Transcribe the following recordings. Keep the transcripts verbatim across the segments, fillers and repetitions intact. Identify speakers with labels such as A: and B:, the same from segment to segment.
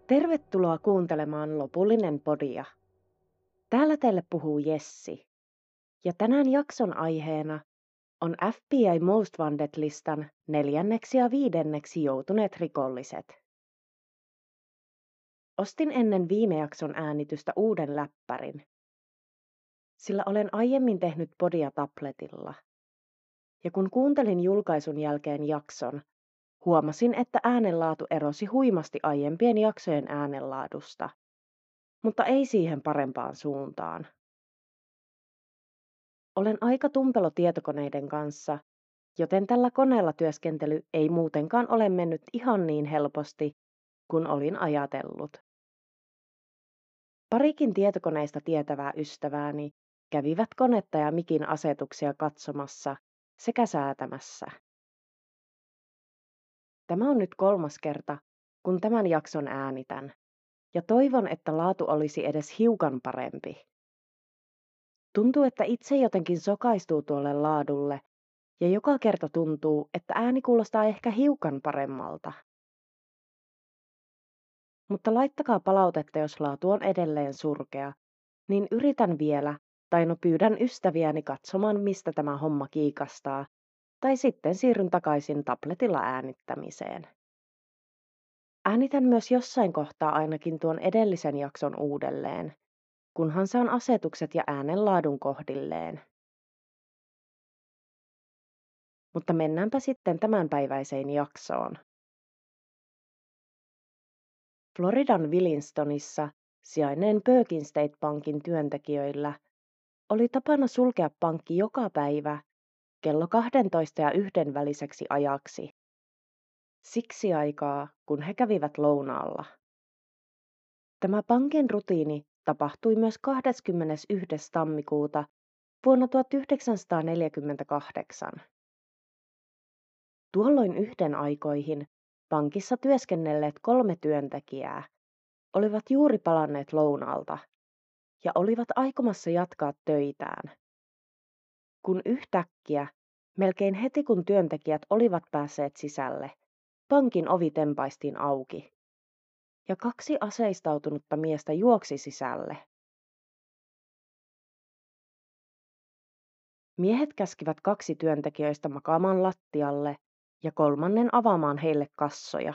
A: Tervetuloa kuuntelemaan Lopullinen podia. Täällä teille puhuu Jessi. Ja tänään jakson aiheena on F B I Most Wanted-listan neljänneksi ja viidenneksi joutuneet rikolliset. Ostin ennen viime jakson äänitystä uuden läppärin, sillä olen aiemmin tehnyt podia tabletilla. Ja kun kuuntelin julkaisun jälkeen jakson, huomasin, että äänenlaatu erosi huimasti aiempien jaksojen äänenlaadusta, mutta ei siihen parempaan suuntaan. Olen aika tumpelo tietokoneiden kanssa, joten tällä koneella työskentely ei muutenkaan ole mennyt ihan niin helposti kuin olin ajatellut. Parikin tietokoneista tietävää ystävääni kävivät konetta ja mikin asetuksia katsomassa sekä säätämässä. Tämä on nyt kolmas kerta, kun tämän jakson äänitän, ja toivon, että laatu olisi edes hiukan parempi. Tuntuu, että itse jotenkin sokaistuu tuolle laadulle, ja joka kerta tuntuu, että ääni kuulostaa ehkä hiukan paremmalta. Mutta laittakaa palautetta, jos laatu on edelleen surkea, niin yritän vielä, tai no pyydän ystäviäni katsomaan, mistä tämä homma kiikastaa, tai sitten siirryn takaisin tabletilla äänittämiseen. Äänitän myös jossain kohtaa ainakin tuon edellisen jakson uudelleen, kunhan saan asetukset ja äänen laadun kohdilleen. Mutta mennäänpä sitten tämänpäiväiseen jaksoon. Floridan Willistonissa sijainneen Perkin State Bankin työntekijöillä oli tapana sulkea pankki joka päivä kello kahdentoista ja yhden väliseksi ajaksi. Siksi aikaa, kun he kävivät lounaalla. Tämä pankin rutiini tapahtui myös kahdeskymmenesensimmäinen tammikuuta vuonna tuhatyhdeksänsataaneljäkymmentäkahdeksan. Tuolloin yhden aikoihin pankissa työskennelleet kolme työntekijää olivat juuri palanneet lounaalta ja olivat aikomassa jatkaa töitään, kun yhtäkkiä, melkein heti kun työntekijät olivat päässeet sisälle, pankin ovi tempaistiin auki ja kaksi aseistautunutta miestä juoksi sisälle. Miehet käskivät kaksi työntekijöistä makaamaan lattialle ja kolmannen avaamaan heille kassoja.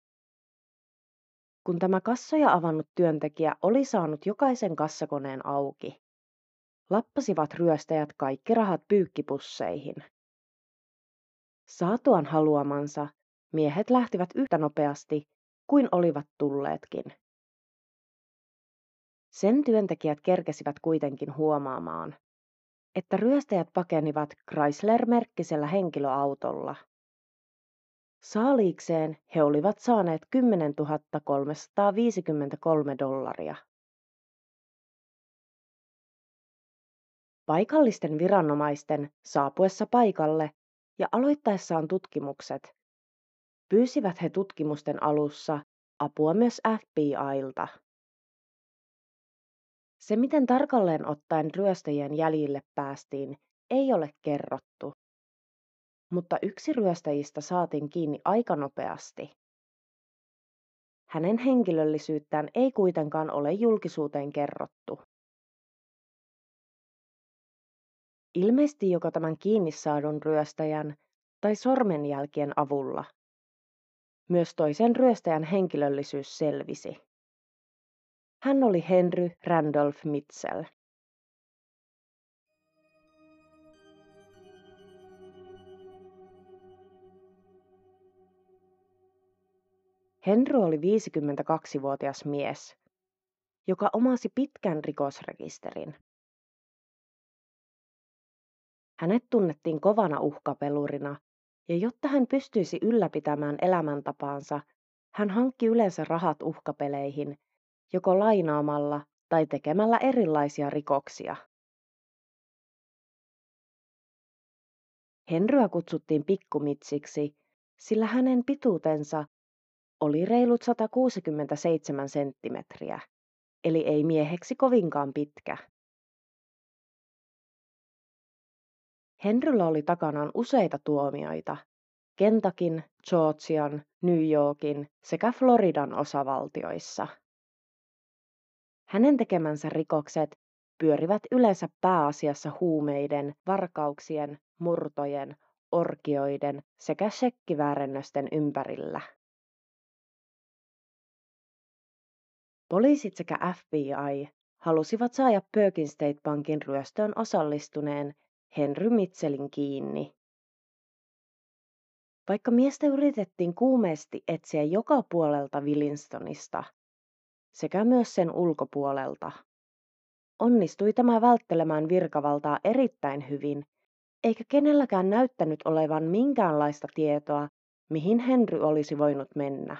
A: Kun tämä kassoja avannut työntekijä oli saanut jokaisen kassakoneen auki, lappasivat ryöstäjät kaikki rahat pyykkipusseihin. Saatuaan haluamansa, miehet lähtivät yhtä nopeasti kuin olivat tulleetkin. Sen työntekijät kerkesivät kuitenkin huomaamaan, että ryöstäjät pakenivat Chrysler-merkkisellä henkilöautolla. Saaliikseen he olivat saaneet kymmenentuhatta kolmesataaviisikymmentäkolme dollaria. Paikallisten viranomaisten saapuessa paikalle ja aloittaessaan tutkimukset, pyysivät he tutkimusten alussa apua myös F B I:lta. Se, miten tarkalleen ottaen ryöstäjien jäljille päästiin, ei ole kerrottu, mutta yksi ryöstäjistä saatiin kiinni aika nopeasti. Hänen henkilöllisyyttään ei kuitenkaan ole julkisuuteen kerrottu. Ilmeisesti joko tämän kiinni saadun ryöstäjän tai sormenjälkien avulla. Myös toisen ryöstäjän henkilöllisyys selvisi. Hän oli Henry Randolph Mitchell. Henry oli viisikymmentäkaksivuotias mies, joka omasi pitkän rikosrekisterin. Hänet tunnettiin kovana uhkapelurina, ja jotta hän pystyisi ylläpitämään elämäntapaansa, hän hankki yleensä rahat uhkapeleihin, joko lainaamalla tai tekemällä erilaisia rikoksia. Henryä kutsuttiin pikkumitsiksi, sillä hänen pituutensa oli reilut sata kuusikymmentäseitsemän senttimetriä, eli ei mieheksi kovinkaan pitkä. Henryllä oli takanaan useita tuomioita, Kentukyn, Georgian, New Yorkin sekä Floridan osavaltioissa. Hänen tekemänsä rikokset pyörivät yleensä pääasiassa huumeiden, varkauksien, murtojen, orgioiden sekä shekkiväärennösten ympärillä. Poliisit sekä F B I halusivat saada Perkin State Bankin ryöstöön osallistuneen Henry Mitchellin kiinni. Vaikka miestä yritettiin kuumeesti etsiä joka puolelta Willistonista sekä myös sen ulkopuolelta, onnistui tämä välttelemään virkavaltaa erittäin hyvin, eikä kenelläkään näyttänyt olevan minkäänlaista tietoa, mihin Henry olisi voinut mennä.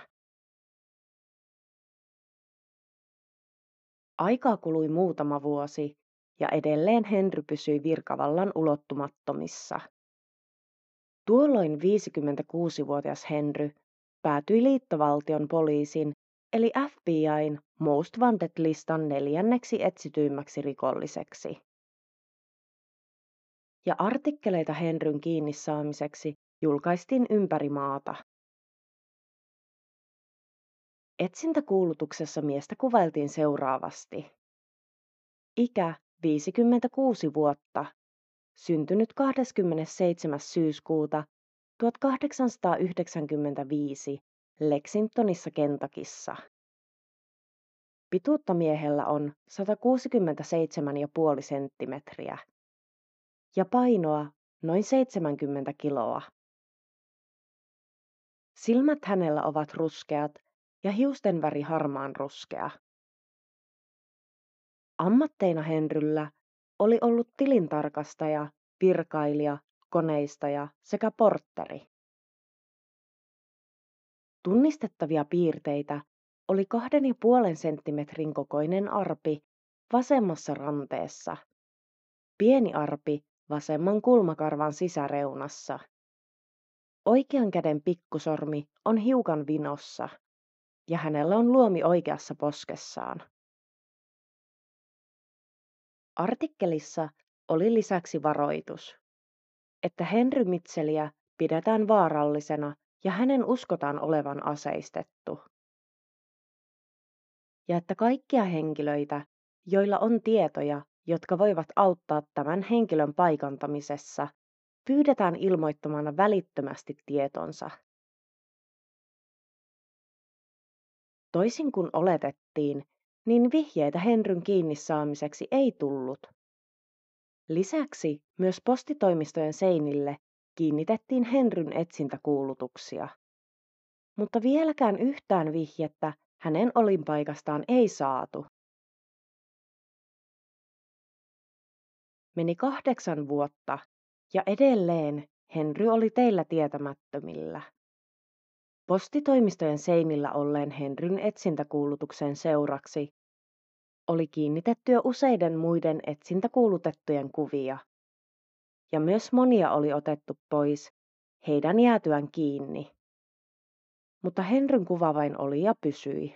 A: Aikaa kului muutama vuosi, ja edelleen Henry pysyi virkavallan ulottumattomissa. Tuolloin viisikymmentäkuusivuotias Henry päätyi liittovaltion poliisin eli F B I:n Most Wanted-listan neljänneksi etsityimmäksi rikolliseksi. Ja artikkeleita Henryn kiinni saamiseksi julkaistiin ympäri maata. Etsintäkuulutuksessa miestä kuvailtiin seuraavasti. Ikä viisikymmentäkuusi vuotta, syntynyt kahdeskymmenesseitsemäs syyskuuta tuhatkahdeksansataayhdeksänkymmentäviisi Lexingtonissa, Kentuckyssa. Pituutta miehellä on sata kuusikymmentäseitsemän pilkku viisi senttimetriä ja painoa noin seitsemänkymmentä kiloa. Silmät hänellä ovat ruskeat ja hiusten väri harmaan ruskea. Ammatteina Henryllä oli ollut tilintarkastaja, virkailija, koneistaja sekä portteri. Tunnistettavia piirteitä oli kahden ja puolen senttimetrin kokoinen arpi vasemmassa ranteessa, pieni arpi vasemman kulmakarvan sisäreunassa. Oikean käden pikkusormi on hiukan vinossa ja hänellä on luomi oikeassa poskessaan. Artikkelissa oli lisäksi varoitus, että Henry Mitchelliä pidetään vaarallisena ja hänen uskotaan olevan aseistettu. Ja että kaikkia henkilöitä, joilla on tietoja, jotka voivat auttaa tämän henkilön paikantamisessa, pyydetään ilmoittamaan välittömästi tietonsa. Toisin kuin oletettiin, niin vihjeitä Henryn kiinni saamiseksi ei tullut. Lisäksi myös postitoimistojen seinille kiinnitettiin Henryn etsintäkuulutuksia. Mutta vieläkään yhtään vihjettä hänen olinpaikastaan ei saatu. Meni kahdeksan vuotta ja edelleen Henry oli teillä tietämättömillä. Postitoimistojen seinillä olleen Henryn etsintäkuulutuksen seuraksi oli kiinnitetty jo useiden muiden etsintäkuulutettujen kuvia, ja myös monia oli otettu pois heidän jäätyään kiinni. Mutta Henryn kuva vain oli ja pysyi.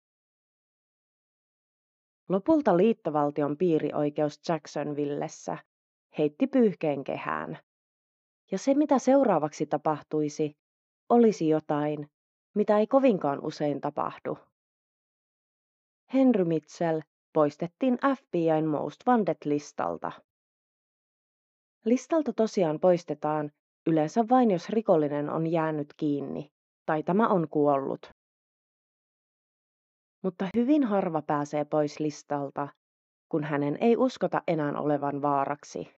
A: Lopulta liittovaltion piirioikeus Jacksonvillessä heitti pyyhkeen kehään, ja se mitä seuraavaksi tapahtuisi, olisi jotain, mitä ei kovinkaan usein tapahdu. Henry Mitchell poistettiin F B I:n Most Wanted-listalta. Listalta tosiaan poistetaan yleensä vain, jos rikollinen on jäänyt kiinni tai tämä on kuollut. Mutta hyvin harva pääsee pois listalta, kun hänen ei uskota enää olevan vaaraksi.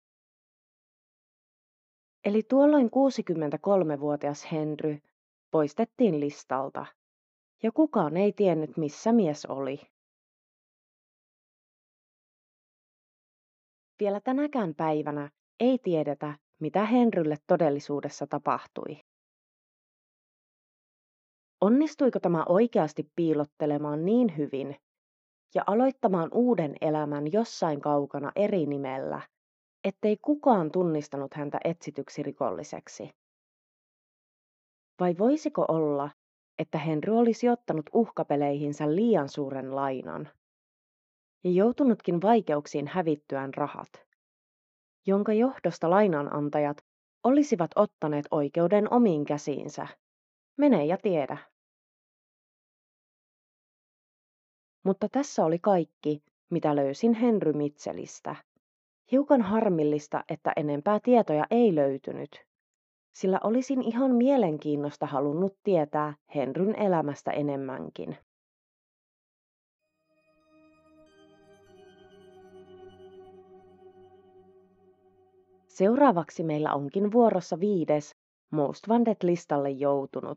A: Eli tuolloin kuusikymmentäkolmevuotias Henry poistettiin listalta, ja kukaan ei tiennyt, missä mies oli. Vielä tänäkään päivänä ei tiedetä, mitä Henrylle todellisuudessa tapahtui. Onnistuiko tämä oikeasti piilottelemaan niin hyvin ja aloittamaan uuden elämän jossain kaukana eri nimellä, ettei kukaan tunnistanut häntä etsityksi rikolliseksi? Vai voisiko olla, että Henry olisi ottanut uhkapeleihinsä liian suuren lainan ja joutunutkin vaikeuksiin hävittyään rahat, jonka johdosta lainanantajat olisivat ottaneet oikeuden omiin käsiinsä. Mene ja tiedä. Mutta tässä oli kaikki, mitä löysin Henry Mitchellistä. Hiukan harmillista, että enempää tietoja ei löytynyt, sillä olisin ihan mielenkiinnosta halunnut tietää Henryn elämästä enemmänkin. Seuraavaksi meillä onkin vuorossa viides Most Wanted-listalle joutunut.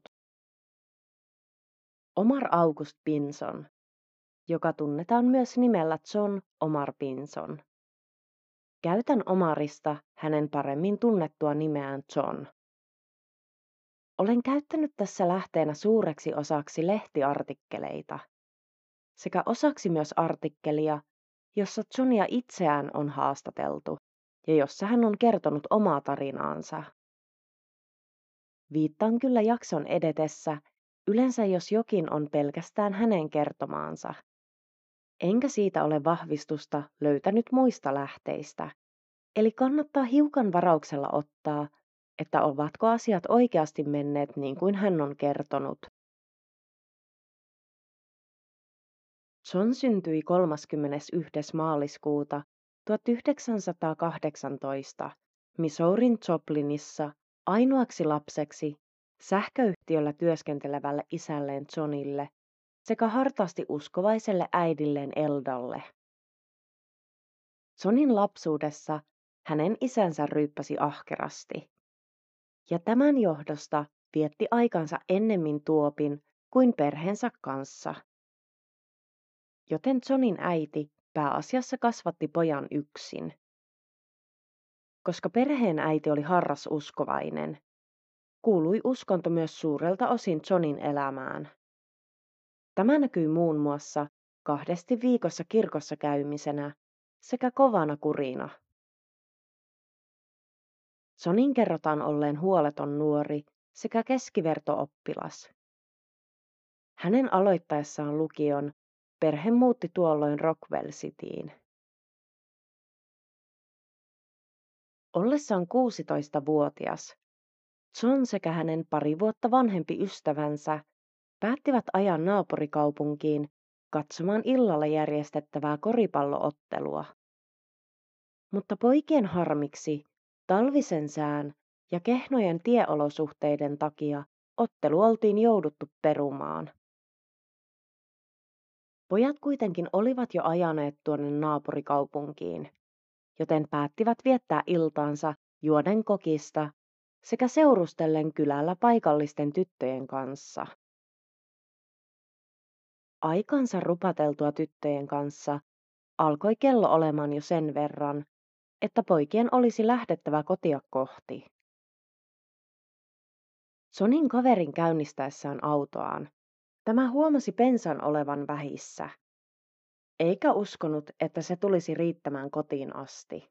A: Omar August Pinson, joka tunnetaan myös nimellä John Omar Pinson. Käytän Omarista hänen paremmin tunnettua nimeään John. Olen käyttänyt tässä lähteenä suureksi osaksi lehtiartikkeleita sekä osaksi myös artikkelia, jossa Johnia itseään on haastateltu ja jossa hän on kertonut omaa tarinaansa. Viittaan kyllä jakson edetessä, yleensä jos jokin on pelkästään hänen kertomaansa. Enkä siitä ole vahvistusta löytänyt muista lähteistä, eli kannattaa hiukan varauksella ottaa, että ovatko asiat oikeasti menneet niin kuin hän on kertonut. John syntyi kolmaskymmenesensimmäinen maaliskuuta tuhatyhdeksänsataakahdeksantoista Missourin Joplinissa ainoaksi lapseksi sähköyhtiöllä työskentelevälle isälleen Johnille sekä hartaasti uskovaiselle äidilleen Eldalle. Johnin lapsuudessa hänen isänsä ryyppäsi ahkerasti, ja tämän johdosta vietti aikansa ennemmin tuopin kuin perheensä kanssa. Joten Johnin äiti pääasiassa kasvatti pojan yksin. Koska perheen äiti oli harras uskovainen, kuului uskonto myös suurelta osin Johnin elämään. Tämä näkyi muun muassa kahdesti viikossa kirkossa käymisenä sekä kovana kurina. Johnin kerrotaan olleen huoleton nuori sekä keskiverto-oppilas. Hänen aloittaessaan lukion perhe muutti tuolloin Rockwell Cityin. Ollessaan kuusitoistavuotias, John sekä hänen pari vuotta vanhempi ystävänsä päättivät ajaa naapurikaupunkiin katsomaan illalla järjestettävää koripalloottelua. Mutta poikien harmiksi talvisen sään ja kehnojen tieolosuhteiden takia ottelu oltiin jouduttu perumaan. Pojat kuitenkin olivat jo ajaneet tuonne naapurikaupunkiin, joten päättivät viettää iltaansa juoden kokista sekä seurustellen kylällä paikallisten tyttöjen kanssa. Aikansa rupateltua tyttöjen kanssa alkoi kello olemaan jo sen verran, että poikien olisi lähdettävä kotia kohti. Johnin kaverin käynnistäessään autoaan tämä huomasi bensan olevan vähissä, eikä uskonut, että se tulisi riittämään kotiin asti.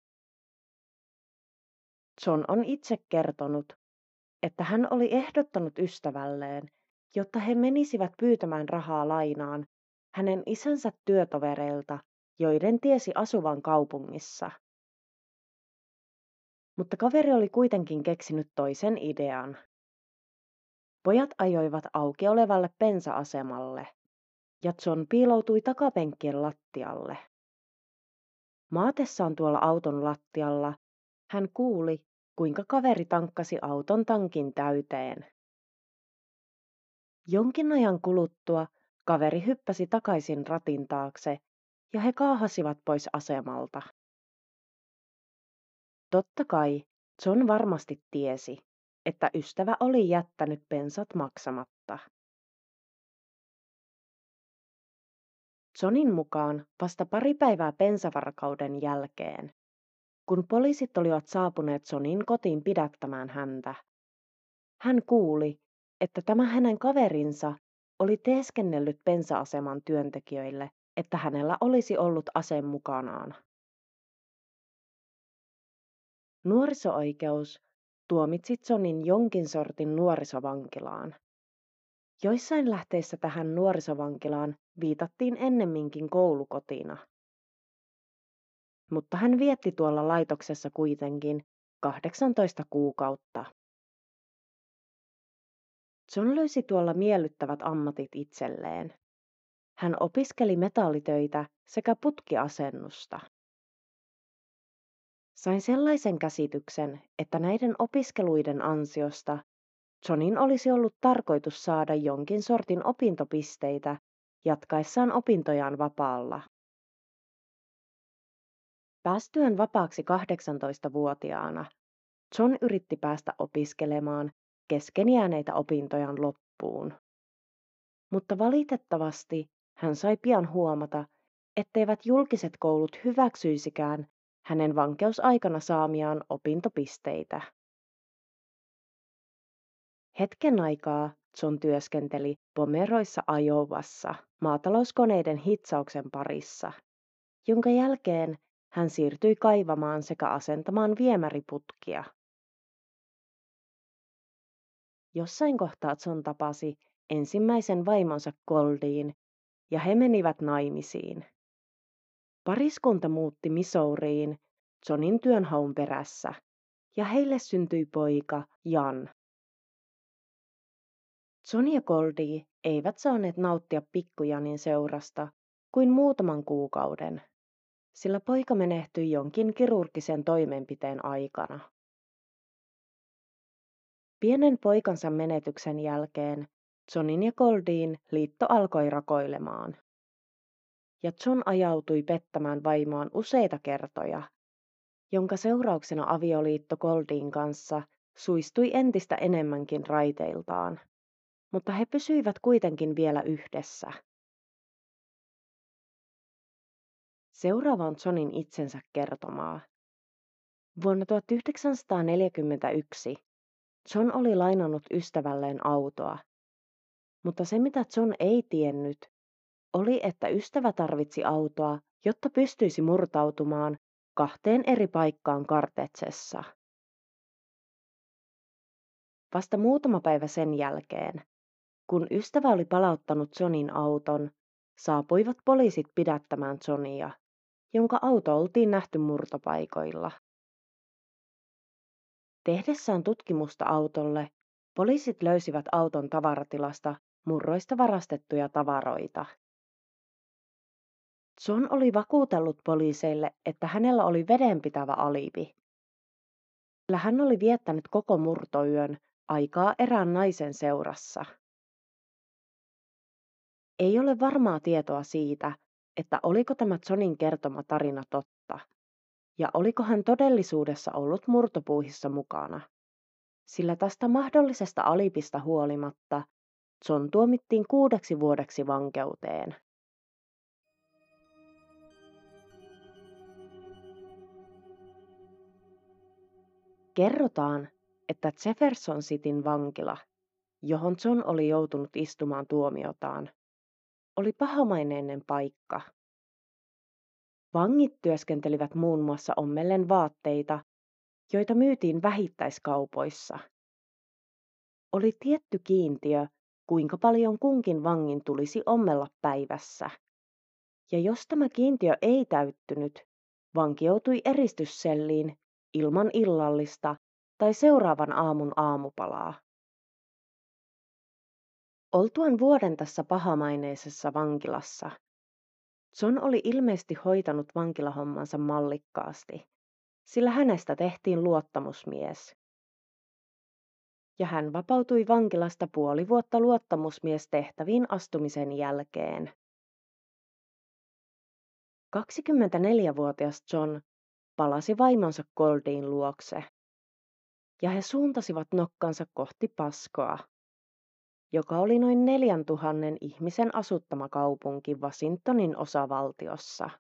A: John on itse kertonut, että hän oli ehdottanut ystävälleen, jotta he menisivät pyytämään rahaa lainaan hänen isänsä työtovereilta, joiden tiesi asuvan kaupungissa. Mutta kaveri oli kuitenkin keksinyt toisen idean. Pojat ajoivat auki olevalle bensa-asemalle, ja John piiloutui takapenkkien lattialle. Maatessaan tuolla auton lattialla hän kuuli, kuinka kaveri tankkasi auton tankin täyteen. Jonkin ajan kuluttua kaveri hyppäsi takaisin ratin taakse ja he kaahasivat pois asemalta. Totta kai John varmasti tiesi, että ystävä oli jättänyt bensat maksamatta. Johnin mukaan vasta pari päivää bensavarkauden jälkeen, kun poliisit olivat saapuneet Johnin kotiin pidättämään häntä, hän kuuli, että tämä hänen kaverinsa oli teeskennellyt bensa-aseman työntekijöille, että hänellä olisi ollut ase mukanaan. Nuoriso-oikeus tuomitsi Johnin jonkin sortin nuorisovankilaan. Joissain lähteissä tähän nuorisovankilaan viitattiin ennemminkin koulukotina. Mutta hän vietti tuolla laitoksessa kuitenkin kahdeksantoista kuukautta. John löysi tuolla miellyttävät ammatit itselleen. Hän opiskeli metallitöitä sekä putkiasennusta. Sain sellaisen käsityksen, että näiden opiskeluiden ansiosta Johnin olisi ollut tarkoitus saada jonkin sortin opintopisteitä jatkaessaan opintojaan vapaalla. Päästyään vapaaksi kahdeksantoistavuotiaana John yritti päästä opiskelemaan kesken jääneitä opintojaan loppuun. Mutta valitettavasti hän sai pian huomata, etteivät julkiset koulut hyväksyisikään hänen vankeusaikana saamiaan opintopisteitä. Hetken aikaa John työskenteli Pomeroissa Iowassa maatalouskoneiden hitsauksen parissa, jonka jälkeen hän siirtyi kaivamaan sekä asentamaan viemäriputkia. Jossain kohtaa John tapasi ensimmäisen vaimonsa Goldien ja he menivät naimisiin. Pariskunta muutti Missouriin Johnin työnhaun perässä ja heille syntyi poika Jan. John ja Goldie eivät saaneet nauttia pikkujanin seurasta kuin muutaman kuukauden, sillä poika menehtyi jonkin kirurgisen toimenpiteen aikana. Pienen poikansa menetyksen jälkeen Johnin ja Goldien liitto alkoi rakoilemaan. Ja John ajautui pettämään vaimoaan useita kertoja, jonka seurauksena avioliitto Goldien kanssa suistui entistä enemmänkin raiteiltaan, mutta he pysyivät kuitenkin vielä yhdessä. Seuraava on Johnin itsensä kertomaa. Vuonna tuhatyhdeksänsataaneljäkymmentäyksi John oli lainannut ystävälleen autoa, mutta se mitä John ei tiennyt, oli, että ystävä tarvitsi autoa, jotta pystyisi murtautumaan kahteen eri paikkaan Kartetsessa. Vasta muutama päivä sen jälkeen, kun ystävä oli palauttanut Johnin auton, saapuivat poliisit pidättämään Johnia, jonka auto oltiin nähty murtopaikoilla. Tehdessään tutkimusta autolle, poliisit löysivät auton tavaratilasta murroista varastettuja tavaroita. John oli vakuutellut poliiseille, että hänellä oli vedenpitävä alibi. Sillä hän oli viettänyt koko murtoyön aikaa erään naisen seurassa. Ei ole varmaa tietoa siitä, että oliko tämä Johnin kertoma tarina totta, ja oliko hän todellisuudessa ollut murtopuuhissa mukana, sillä tästä mahdollisesta alibista huolimatta John tuomittiin kuudeksi vuodeksi vankeuteen. Kerrotaan, että Jefferson Cityn vankila, johon John oli joutunut istumaan tuomiotaan, oli pahamaineinen paikka. Vangit työskentelivät muun muassa ommellen vaatteita, joita myytiin vähittäiskaupoissa. Oli tietty kiintiö, kuinka paljon kunkin vangin tulisi ommella päivässä. Ja jos tämä kiintiö ei täyttynyt, vanki joutui eristysselliin ilman illallista tai seuraavan aamun aamupalaa. Oltuaan vuoden tässä pahamaineisessa vankilassa, John oli ilmeisesti hoitanut vankilahommansa mallikkaasti, sillä hänestä tehtiin luottamusmies. Ja hän vapautui vankilasta puoli vuotta luottamusmiestehtäviin astumisen jälkeen. kaksikymmentäneljävuotias John palasi vaimonsa Goldien luokse, ja he suuntasivat nokkansa kohti Pascoa, joka oli noin neljän tuhannen ihmisen asuttama kaupunki Washingtonin osavaltiossa.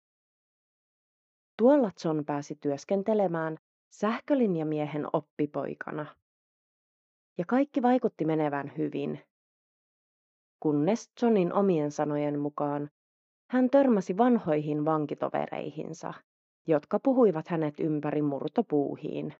A: Tuolla John pääsi työskentelemään sähkölinjamiehen oppipoikana. Ja kaikki vaikutti menevän hyvin, kunnes Johnin omien sanojen mukaan hän törmäsi vanhoihin vankitovereihinsa, jotka puhuivat hänet ympäri murtopuuhiin.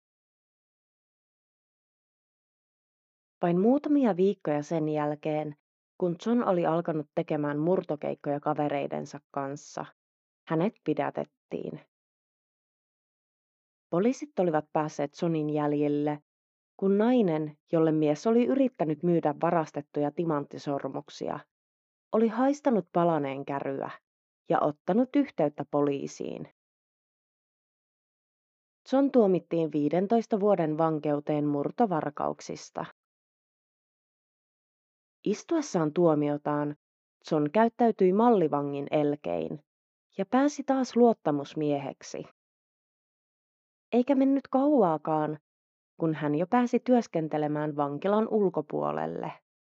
A: Vain muutamia viikkoja sen jälkeen, kun John oli alkanut tekemään murtokeikkoja kavereidensa kanssa, hänet pidätettiin. Poliisit olivat päässeet Johnin jäljille, kun nainen, jolle mies oli yrittänyt myydä varastettuja timanttisormuksia, oli haistanut palaneen käryä ja ottanut yhteyttä poliisiin. John tuomittiin viidentoista vuoden vankeuteen murtovarkauksista. Istuessaan tuomiotaan John käyttäytyi mallivangin elkein ja pääsi taas luottamusmieheksi. Eikä mennyt kauaakaan, kun hän jo pääsi työskentelemään vankilan ulkopuolelle.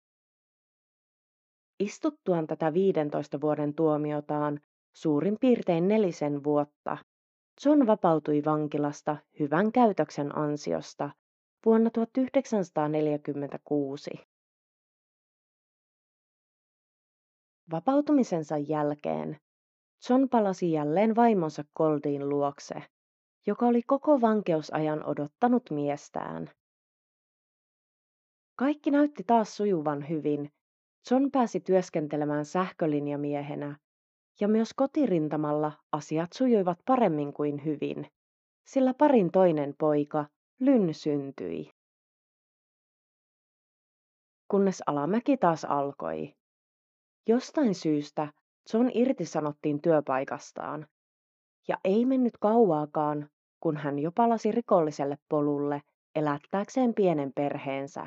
A: Istuttuaan tätä viidentoista vuoden tuomiotaan suurin piirtein nelisen vuotta, John vapautui vankilasta hyvän käytöksen ansiosta vuonna tuhatyhdeksänsataaneljäkymmentäkuusi. Vapautumisensa jälkeen John palasi jälleen vaimonsa Goldin luokse, joka oli koko vankeusajan odottanut miestään. Kaikki näytti taas sujuvan hyvin. John pääsi työskentelemään sähkölinjamiehenä, ja myös kotirintamalla asiat sujuivat paremmin kuin hyvin, sillä parin toinen poika, Lynn, syntyi. Kunnes alamäki taas alkoi. Jostain syystä John irtisanottiin työpaikastaan, ja ei mennyt kauaakaan, kun hän jo palasi rikolliselle polulle elättääkseen pienen perheensä.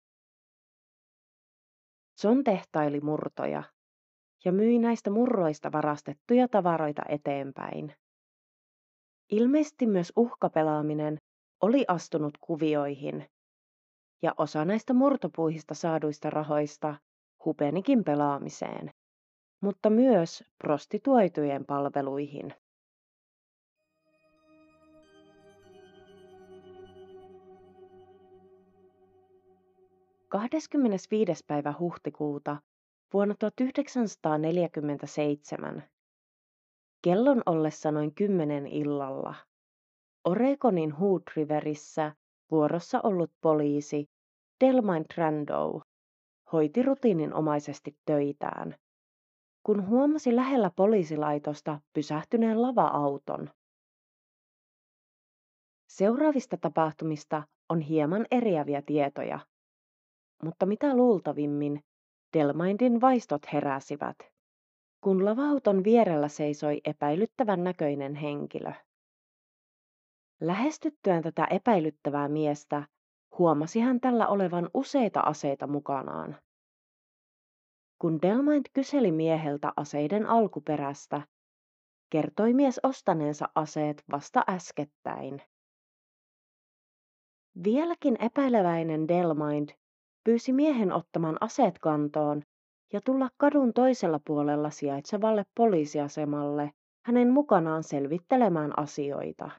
A: John tehtaili murtoja ja myi näistä murroista varastettuja tavaroita eteenpäin. Ilmeisesti myös uhkapelaaminen oli astunut kuvioihin, ja osa näistä murtopuuhista saaduista rahoista hupenikin pelaamiseen, mutta myös prostituoitujen palveluihin. kahdeskymmenesviides päivä huhtikuuta vuonna tuhatyhdeksänsataaneljäkymmentäseitsemän, kellon ollessa noin kymmenen illalla, Oregonin Hood Riverissä vuorossa ollut poliisi Delmain Trandow hoiti rutiininomaisesti töitään, kun huomasi lähellä poliisilaitosta pysähtyneen lava-auton. Seuraavista tapahtumista on hieman eriäviä tietoja, mutta mitä luultavimmin Delmaindin vaistot heräsivät, kun lava-auton vierellä seisoi epäilyttävän näköinen henkilö. Lähestyttyään tätä epäilyttävää miestä huomasi hän tällä olevan useita aseita mukanaan. Kun Delmaind kyseli mieheltä aseiden alkuperästä, kertoi mies ostaneensa aseet vasta äskettäin. Vieläkin epäileväinen Delmaind pyysi miehen ottamaan aseet kantoon ja tulla kadun toisella puolella sijaitsevalle poliisiasemalle hänen mukanaan selvittelemään asioita.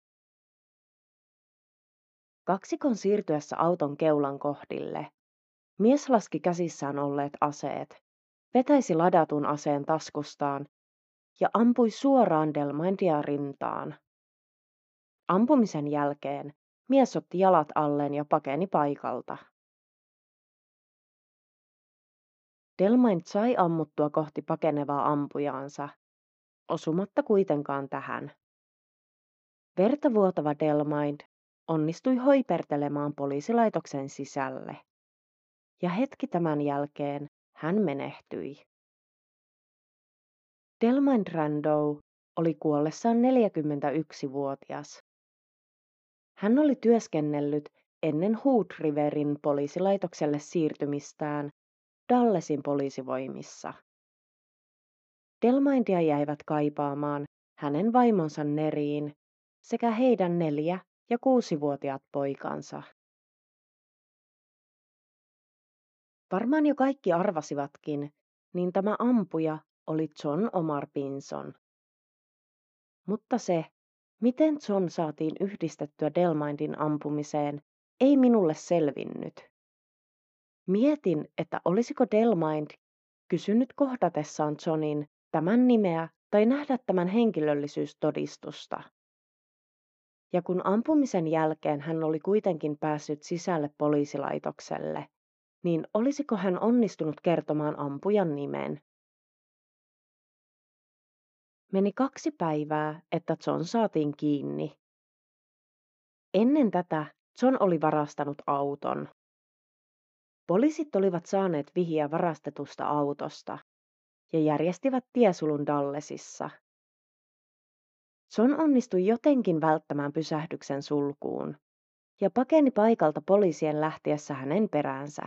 A: Kaksikon siirtyessä auton keulan kohdille mies laski käsissään olleet aseet, vetäisi ladatun aseen taskustaan ja ampui suoraan Delmaindia rintaan. Ampumisen jälkeen mies otti jalat alleen ja pakeni paikalta. Delmaind sai ammuttua kohti pakenevaa ampujaansa, osumatta kuitenkaan tähän. Verta vuotava Delmaind onnistui hoipertelemaan poliisilaitoksen sisälle, ja hetki tämän jälkeen hän menehtyi. Delmaind Trandow oli kuollessaan neljäkymmentäyksivuotias. Hän oli työskennellyt ennen Hood Riverin poliisilaitokselle siirtymistään Dallasin poliisivoimissa. Delmaindia jäivät kaipaamaan hänen vaimonsa Neriin sekä heidän neljä- ja kuusivuotiaat poikansa. Varmaan jo kaikki arvasivatkin, niin tämä ampuja oli John Omar Pinson. Mutta se, miten John saatiin yhdistettyä Delmaindin ampumiseen, ei minulle selvinnyt. Mietin, että olisiko Delmaind kysynyt kohdatessaan Johnin tämän nimeä tai nähdä tämän henkilöllisyystodistusta. Ja kun ampumisen jälkeen hän oli kuitenkin päässyt sisälle poliisilaitokselle, niin olisiko hän onnistunut kertomaan ampujan nimen? Meni kaksi päivää, että John saatiin kiinni. Ennen tätä John oli varastanut auton. Poliisit olivat saaneet vihiä varastetusta autosta ja järjestivät tiesulun Dallesissa. John onnistui jotenkin välttämään pysähdyksen sulkuun ja pakeni paikalta poliisien lähtiessä hänen peräänsä.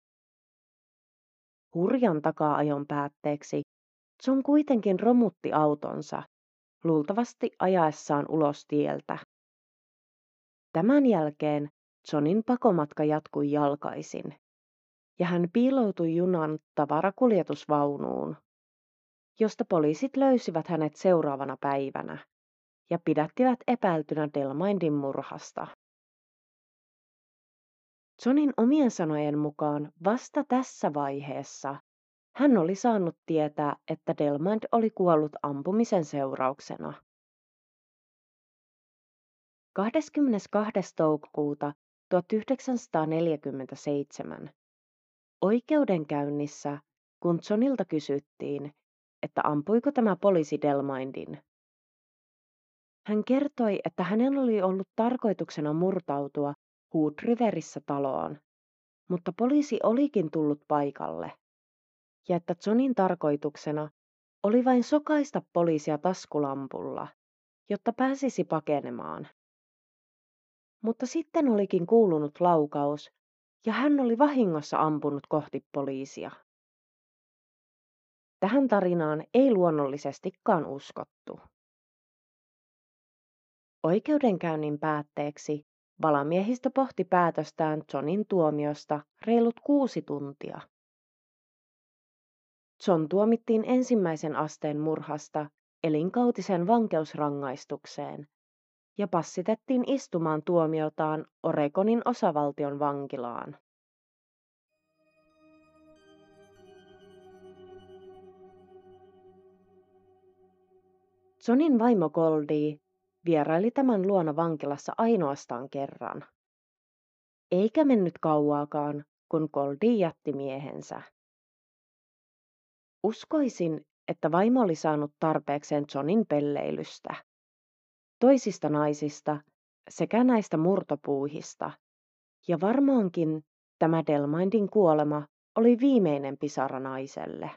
A: Hurjan taka-ajon päätteeksi John kuitenkin romutti autonsa, luultavasti ajaessaan ulos tieltä. Tämän jälkeen Johnin pakomatka jatkui jalkaisin, ja hän piiloutui junan tavarakuljetusvaunuun, josta poliisit löysivät hänet seuraavana päivänä ja pidättivät epäiltynä Delmindin murhasta. Johnin omien sanojen mukaan vasta tässä vaiheessa hän oli saanut tietää, että Delmind oli kuollut ampumisen seurauksena. kahdeskymmenestoinen toukokuuta tuhatyhdeksänsataaneljäkymmentäseitsemän oikeudenkäynnissä, kun Johnilta kysyttiin, että ampuiko tämä poliisi Delmindin. Hän kertoi, että hänen oli ollut tarkoituksena murtautua Hood Riverissä taloon, mutta poliisi olikin tullut paikalle, ja että Johnin tarkoituksena oli vain sokaista poliisia taskulampulla, jotta pääsisi pakenemaan. Mutta sitten olikin kuulunut laukaus, ja hän oli vahingossa ampunut kohti poliisia. Tähän tarinaan ei luonnollisestikaan uskottu. Oikeudenkäynnin päätteeksi valamiehistö pohti päätöstään Johnin tuomiosta reilut kuusi tuntia. John tuomittiin ensimmäisen asteen murhasta elinkautisen vankeusrangaistukseen ja passitettiin istumaan tuomiotaan Oregonin osavaltion vankilaan. Johnin vaimo Goldie vieraili tämän luona vankilassa ainoastaan kerran. Eikä mennyt kauaakaan, kun Goldie jätti miehensä. Uskoisin, että vaimo oli saanut tarpeekseen Johnin pelleilystä, toisista naisista sekä näistä murtopuuhista, ja varmaankin tämä Delmindin kuolema oli viimeinen pisara naiselle.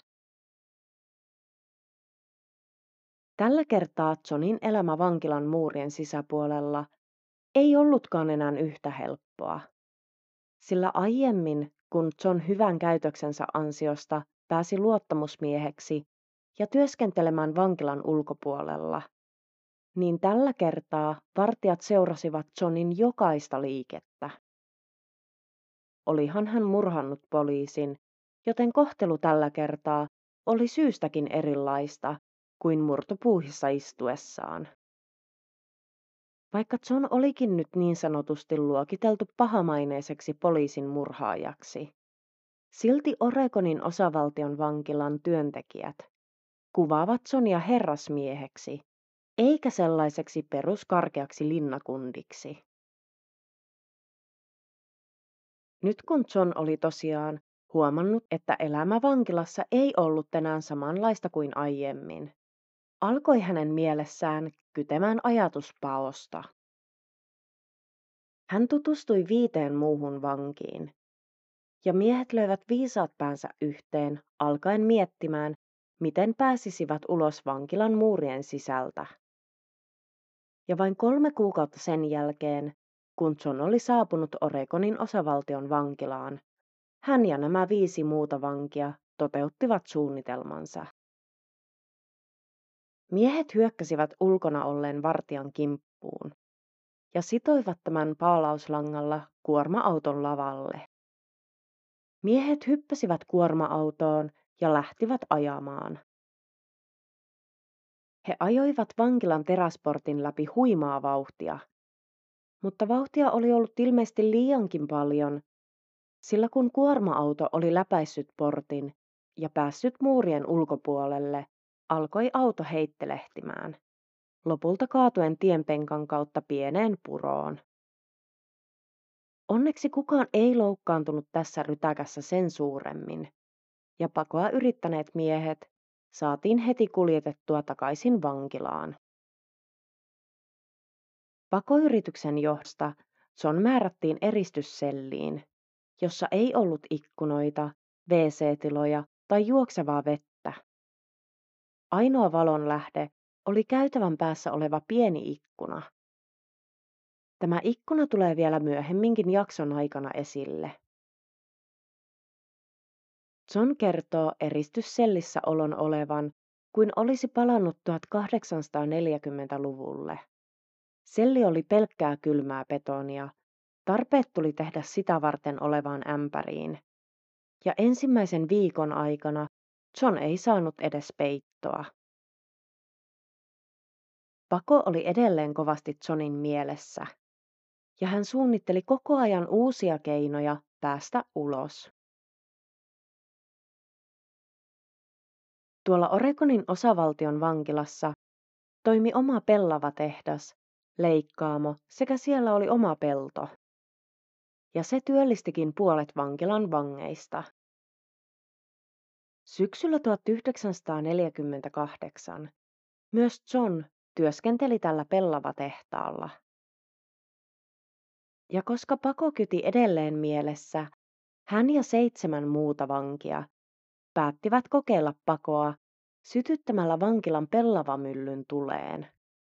A: Tällä kertaa Johnin elämä vankilan muurien sisäpuolella ei ollutkaan enää yhtä helppoa, sillä aiemmin, kun John hyvän käytöksensä ansiosta pääsi luottamusmieheksi ja työskentelemään vankilan ulkopuolella, niin tällä kertaa vartijat seurasivat Johnin jokaista liikettä. Olihan hän murhannut poliisin, joten kohtelu tällä kertaa oli syystäkin erilaista kuin murtopuuhissa istuessaan. Vaikka John olikin nyt niin sanotusti luokiteltu pahamaineiseksi poliisin murhaajaksi, silti Oregonin osavaltion vankilan työntekijät kuvaavat Johnia herrasmieheksi, eikä sellaiseksi peruskarkeaksi linnakundiksi. Nyt kun John oli tosiaan huomannut, että elämä vankilassa ei ollut enää samanlaista kuin aiemmin, alkoi hänen mielessään kytemään ajatus paosta. Hän tutustui viiteen muuhun vankiin, ja miehet löivät viisaat päänsä yhteen, alkaen miettimään, miten pääsisivät ulos vankilan muurien sisältä. Ja vain kolme kuukautta sen jälkeen, kun John oli saapunut Oregonin osavaltion vankilaan, hän ja nämä viisi muuta vankia toteuttivat suunnitelmansa. Miehet hyökkäsivät ulkona olleen vartijan kimppuun ja sitoivat tämän paalauslangalla kuorma-auton lavalle. Miehet hyppäsivät kuorma-autoon ja lähtivät ajamaan. He ajoivat vankilan teräsportin läpi huimaa vauhtia, mutta vauhtia oli ollut ilmeisesti liiankin paljon, sillä kun kuorma-auto oli läpäissyt portin ja päässyt muurien ulkopuolelle, alkoi auto heittelehtimään, lopulta kaatuen tienpenkan kautta pieneen puroon. Onneksi kukaan ei loukkaantunut tässä rytäkässä sen suuremmin, ja pakoa yrittäneet miehet saatiin heti kuljetettua takaisin vankilaan. Pakoyrityksen johdosta John määrättiin eristysselliin, jossa ei ollut ikkunoita, W C-tiloja tai juoksevaa vettä. Ainoa valonlähde oli käytävän päässä oleva pieni ikkuna. Tämä ikkuna tulee vielä myöhemminkin jakson aikana esille. John kertoo eristyssellissä olon olevan kuin olisi palannut tuhatkahdeksansataaneljäkymmentäluvulle. Selli oli pelkkää kylmää betonia. Tarpeet tuli tehdä sitä varten olevaan ämpäriin. Ja ensimmäisen viikon aikana John ei saanut edes peittoa. Pako oli edelleen kovasti Johnin mielessä. Ja hän suunnitteli koko ajan uusia keinoja päästä ulos. Tuolla Oregonin osavaltion vankilassa toimi oma pellava tehdas, leikkaamo sekä siellä oli oma pelto. Ja se työllistikin puolet vankilan vangeista. Syksyllä tuhatyhdeksänsataaneljäkymmentäkahdeksan myös John työskenteli tällä pellavatehtaalla. Ja koska Pako kyti edelleen mielessä, hän ja seitsemän muuta vankia päättivät kokeilla Pakoa sytyttämällä vankilan pellavamyllyn tuleen.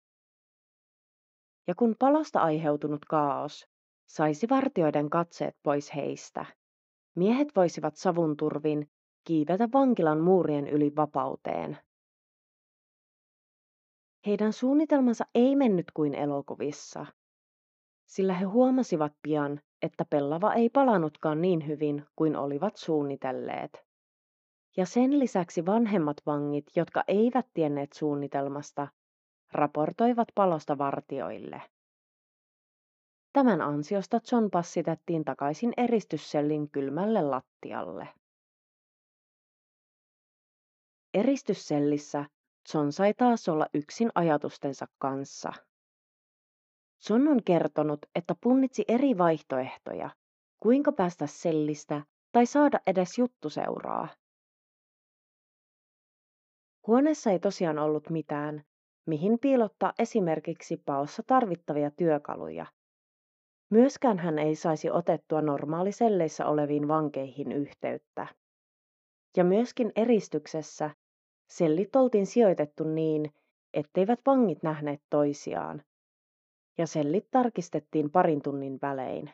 A: Ja kun palosta aiheutunut kaos saisi vartijoiden katseet pois heistä, miehet voisivat savun turvin kiivetä vankilan muurien yli vapauteen. Heidän suunnitelmansa ei mennyt kuin elokuvissa, sillä he huomasivat pian, että pellava ei palanutkaan niin hyvin kuin olivat suunnitelleet. Ja sen lisäksi vanhemmat vangit, jotka eivät tienneet suunnitelmasta, raportoivat palosta vartijoille. Tämän ansiosta John passitettiin takaisin eristyssellin kylmälle lattialle. Eristyssellissä John sai taas olla yksin ajatustensa kanssa. John on kertonut, että punnitsi eri vaihtoehtoja, kuinka päästä sellistä tai saada edes juttuseuraa. Huoneessa ei tosiaan ollut mitään, mihin piilottaa esimerkiksi paossa tarvittavia työkaluja. Myöskään hän ei saisi otettua normaaliselleissä oleviin vankeihin yhteyttä. Ja myöskin eristyksessä sellit oltiin sijoitettu niin, etteivät vangit nähneet toisiaan, ja sellit tarkistettiin parin tunnin välein.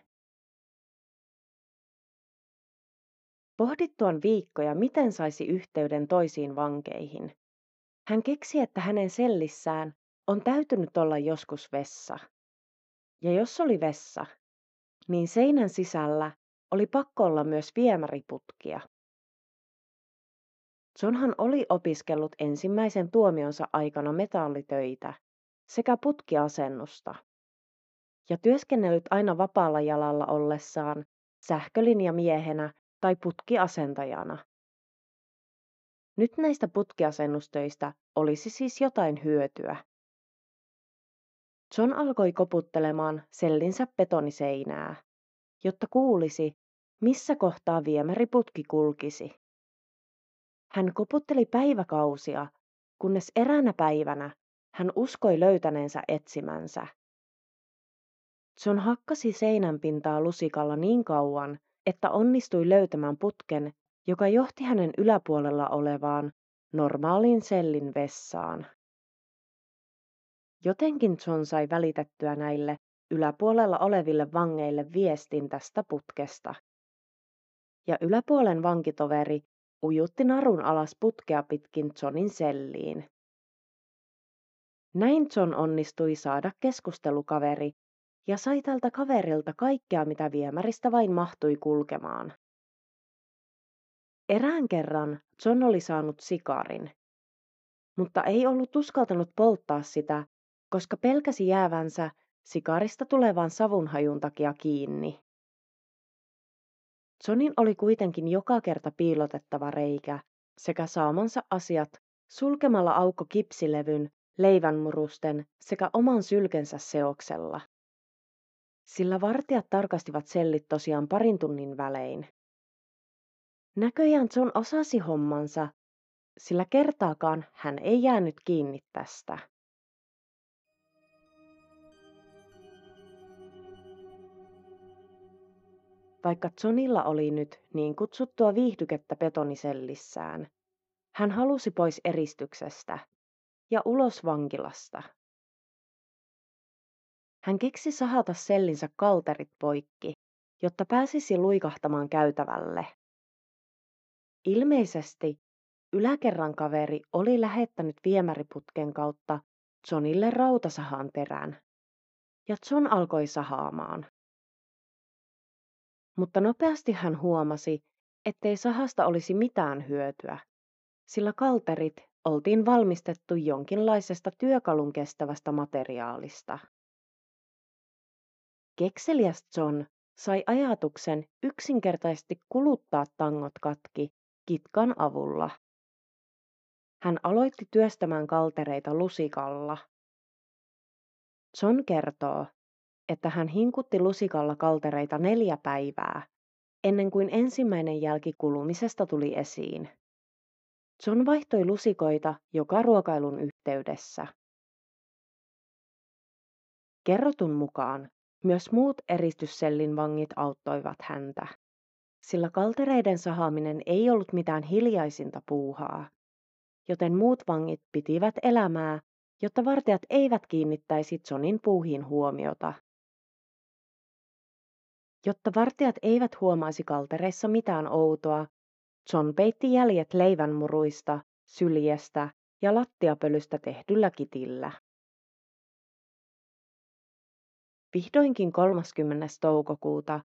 A: Pohdittuaan viikkoja, miten saisi yhteyden toisiin vankeihin, hän keksi, että hänen sellissään on täytynyt olla joskus vessa. Ja jos oli vessa, niin seinän sisällä oli pakko olla myös viemäriputkia. Johnhan oli opiskellut ensimmäisen tuomionsa aikana metallitöitä sekä putkiasennusta ja työskennellyt aina vapaalla jalalla ollessaan sähkölinjamiehenä tai putkiasentajana. Nyt näistä putkiasennustöistä olisi siis jotain hyötyä. John alkoi koputtelemaan sellinsä betoniseinää, jotta kuulisi, missä kohtaa viemäriputki kulkisi. Hän koputteli päiväkausia, kunnes eräänä päivänä hän uskoi löytäneensä etsimänsä. John hakkasi seinän pintaa lusikalla niin kauan, että onnistui löytämään putken, joka johti hänen yläpuolella olevaan normaaliin sellin vessaan. Jotenkin John sai välitettyä näille yläpuolella oleville vangeille viestin tästä putkesta. Ja yläpuolen vankitoveri ujutti narun alas putkea pitkin Johnin selliin. Näin John onnistui saada keskustelukaveri ja sai tältä kaverilta kaikkea, mitä viemäristä vain mahtui kulkemaan. Erään kerran John oli saanut sikarin, mutta ei ollut uskaltanut polttaa sitä, koska pelkäsi jäävänsä sikarista tulevan savunhajun takia kiinni. Johnin oli kuitenkin joka kerta piilotettava reikä sekä saamansa asiat sulkemalla aukko kipsilevyn, leivänmurusten sekä oman sylkensä seoksella. Sillä vartijat tarkastivat sellit tosiaan parin tunnin välein. Näköjään John osasi hommansa, sillä kertaakaan hän ei jäänyt kiinni tästä. Vaikka Johnilla oli nyt niin kutsuttua viihdykettä betonisellissään, hän halusi pois eristyksestä ja ulos vankilasta. Hän keksi sahata sellinsä kalterit poikki, jotta pääsisi luikahtamaan käytävälle. Ilmeisesti yläkerran kaveri oli lähettänyt viemäriputken kautta Johnille rautasahan terän, ja John alkoi sahaamaan. Mutta nopeasti hän huomasi, ettei sahasta olisi mitään hyötyä, sillä kalterit oltiin valmistettu jonkinlaisesta työkalun kestävästä materiaalista. Kekseliäs John sai ajatuksen yksinkertaisesti kuluttaa tangot katki kitkan avulla. Hän aloitti työstämään kaltereita lusikalla. John kertoo, että hän hinkutti lusikalla kaltereita neljä päivää, ennen kuin ensimmäinen jälki kulumisesta tuli esiin. John vaihtoi lusikoita joka ruokailun yhteydessä. Kerrotun mukaan myös muut eristyssellin vangit auttoivat häntä, sillä kaltereiden sahaaminen ei ollut mitään hiljaisinta puuhaa, joten muut vangit pitivät elämää, jotta vartijat eivät kiinnittäisi Johnin puuhiin huomiota. Jotta vartijat eivät huomaisi kaltereissa mitään outoa, John peitti jäljet leivänmuruista, syljestä ja lattiapölystä tehdyllä kitillä. Vihdoinkin kolmaskymmenes toukokuuta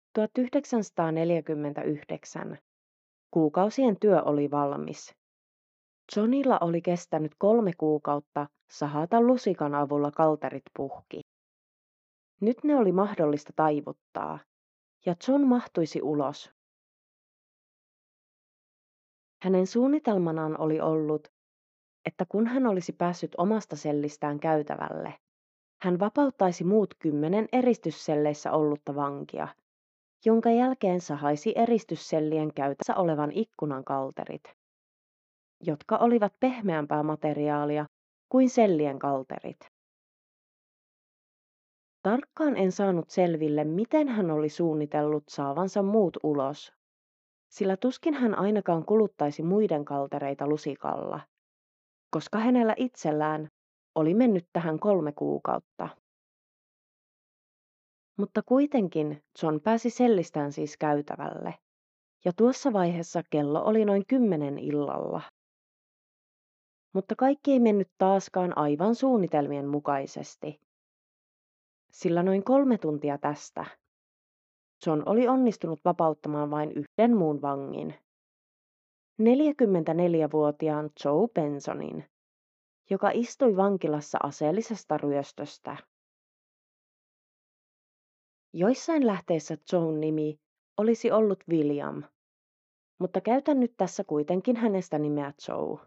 A: tuhatyhdeksänsataaneljäkymmentäyhdeksän kuukausien työ oli valmis. Johnilla oli kestänyt kolme kuukautta sahata lusikan avulla kalterit puhki. Nyt ne oli mahdollista taivuttaa, ja John mahtuisi ulos. Hänen suunnitelmanaan oli ollut, että kun hän olisi päässyt omasta sellistään käytävälle, hän vapauttaisi muut kymmenen eristysselleissä ollutta vankia, jonka jälkeen sahaisi eristyssellien käytössä olevan ikkunan kalterit, jotka olivat pehmeämpää materiaalia kuin sellien kalterit. Tarkkaan en saanut selville, miten hän oli suunnitellut saavansa muut ulos, sillä tuskin hän ainakaan kuluttaisi muiden kaltereita lusikalla, koska hänellä itsellään oli mennyt tähän kolme kuukautta. Mutta kuitenkin John pääsi sellistään siis käytävälle, ja tuossa vaiheessa kello oli noin kymmenen illalla. Mutta kaikki ei mennyt taaskaan aivan suunnitelmien mukaisesti, sillä noin kolme tuntia tästä John oli onnistunut vapauttamaan vain yhden muun vangin, neljäkymmentäneljävuotiaan Joe Bensonin, joka istui vankilassa aseellisesta ryöstöstä. Joissain lähteissä Joen nimi olisi ollut William, mutta käytän nyt tässä kuitenkin hänestä nimeä Joe.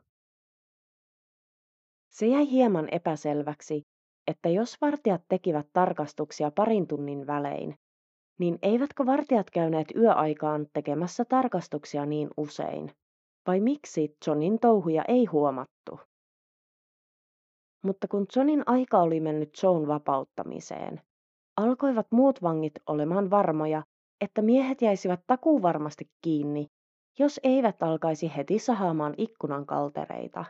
A: Se jäi hieman epäselväksi, että jos vartijat tekivät tarkastuksia parin tunnin välein, niin eivätkö vartijat käyneet yöaikaan tekemässä tarkastuksia niin usein, vai miksi Johnin touhuja ei huomattu? Mutta kun Johnin aika oli mennyt Joen vapauttamiseen, alkoivat muut vangit olemaan varmoja, että miehet jäisivät takuuvarmasti kiinni, jos eivät alkaisi heti sahaamaan ikkunan kaltereita.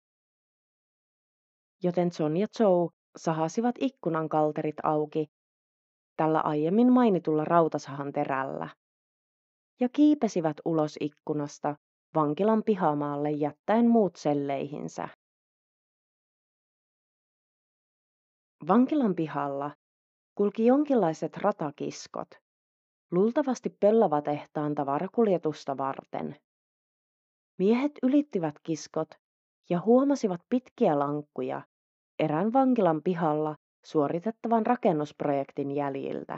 A: Joten John ja Joe sahasivat ikkunan kalterit auki tällä aiemmin mainitulla rautasahan terällä ja kiipesivät ulos ikkunasta vankilan pihamaalle jättäen muut selleihinsä. Vankilan pihalla kulki jonkinlaiset ratakiskot, luultavasti pellavatehtaan tavarakuljetusta varten. Miehet ylittivät kiskot ja huomasivat pitkiä lankkuja erään vankilan pihalla suoritettavan rakennusprojektin jäljiltä.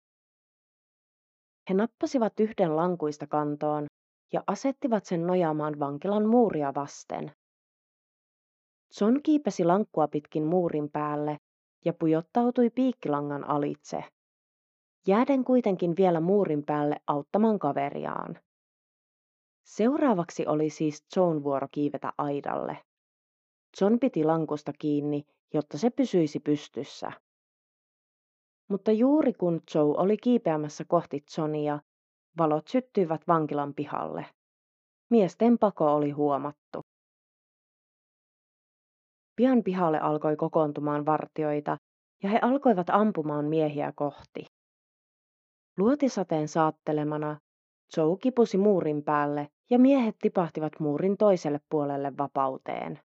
A: He nappasivat yhden lankuista kantoon ja asettivat sen nojaamaan vankilan muuria vasten. John kiipesi lankkua pitkin muurin päälle ja pujottautui piikkilangan alitse, jääden kuitenkin vielä muurin päälle auttamaan kaveriaan. Seuraavaksi oli siis Joen vuoro kiivetä aidalle. John piti lankusta kiinni, jotta se pysyisi pystyssä. Mutta juuri kun Joe oli kiipeämässä kohti Johnia, valot syttyivät vankilan pihalle. Miesten pako oli huomattu. Pian pihalle alkoi kokoontumaan vartijoita, ja he alkoivat ampumaan miehiä kohti. Luotisateen saattelemana Joe kipusi muurin päälle, ja miehet tipahtivat muurin toiselle puolelle vapauteen.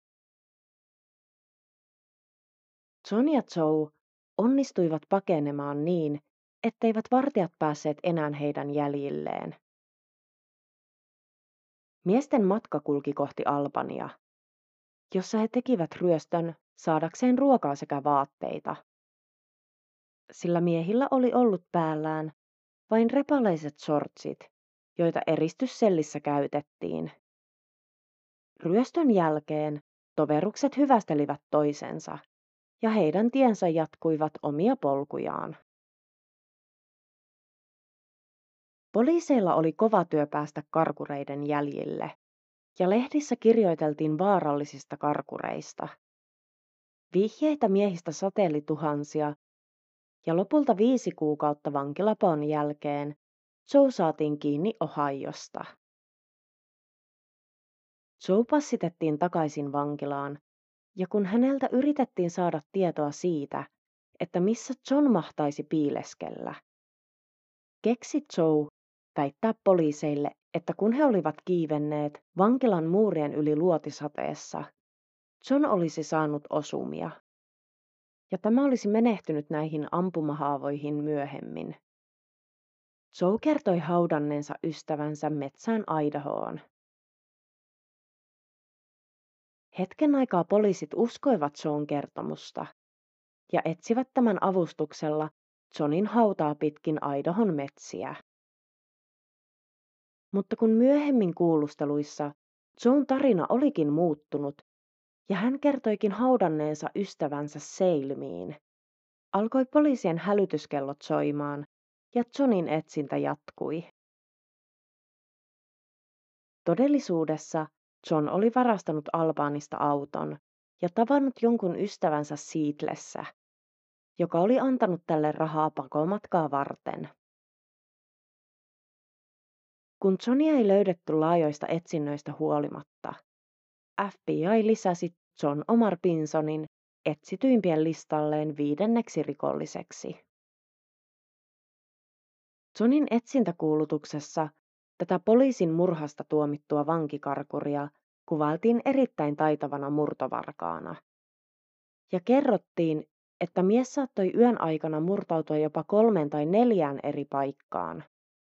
A: John ja Joe onnistuivat pakenemaan niin, etteivät vartijat päässeet enää heidän jäljilleen. Miesten matka kulki kohti Albania, jossa he tekivät ryöstön saadakseen ruokaa sekä vaatteita. Sillä miehillä oli ollut päällään vain repaleiset shortsit, joita eristyssellissä käytettiin. Ryöstön jälkeen toverukset hyvästelivät toisensa, ja heidän tiensä jatkuivat omia polkujaan. Poliiseilla oli kova työ päästä karkureiden jäljille, ja lehdissä kirjoiteltiin vaarallisista karkureista. Vihjeitä miehistä sateeli tuhansia, ja lopulta viisi kuukautta vankilapaon jälkeen Joe saatiin kiinni Ohiosta. Joe passitettiin takaisin vankilaan, ja kun häneltä yritettiin saada tietoa siitä, että missä John mahtaisi piileskellä, keksi Joe väittää poliiseille, että kun he olivat kiivenneet vankilan muurien yli luotisateessa, John olisi saanut osumia, ja tämä olisi menehtynyt näihin ampumahaavoihin myöhemmin. Joe kertoi haudanneensa ystävänsä metsään Idahoon. Hetken aikaa poliisit uskoivat Joen kertomusta ja etsivät tämän avustuksella Johnin hautaa pitkin Idahon metsiä. Mutta kun myöhemmin kuulusteluissa Joen tarina olikin muuttunut ja hän kertoikin haudanneensa ystävänsä Seilmiin, alkoi poliisien hälytyskellot soimaan ja Johnin etsintä jatkui. Todellisuudessa John oli varastanut Albaanista auton ja tavannut jonkun ystävänsä Seatlessä, joka oli antanut tälle rahaa pakomatkaa varten. Kun Johnia ei löydetty laajoista etsinnöistä huolimatta, F B I lisäsi John Omar Pinsonin etsityimpien listalleen viidenneksi rikolliseksi. Johnin etsintäkuulutuksessa tätä poliisin murhasta tuomittua vankikarkuria kuvailtiin erittäin taitavana murtovarkaana. Ja kerrottiin, että mies saattoi yön aikana murtautua jopa kolmeen tai neljään eri paikkaan.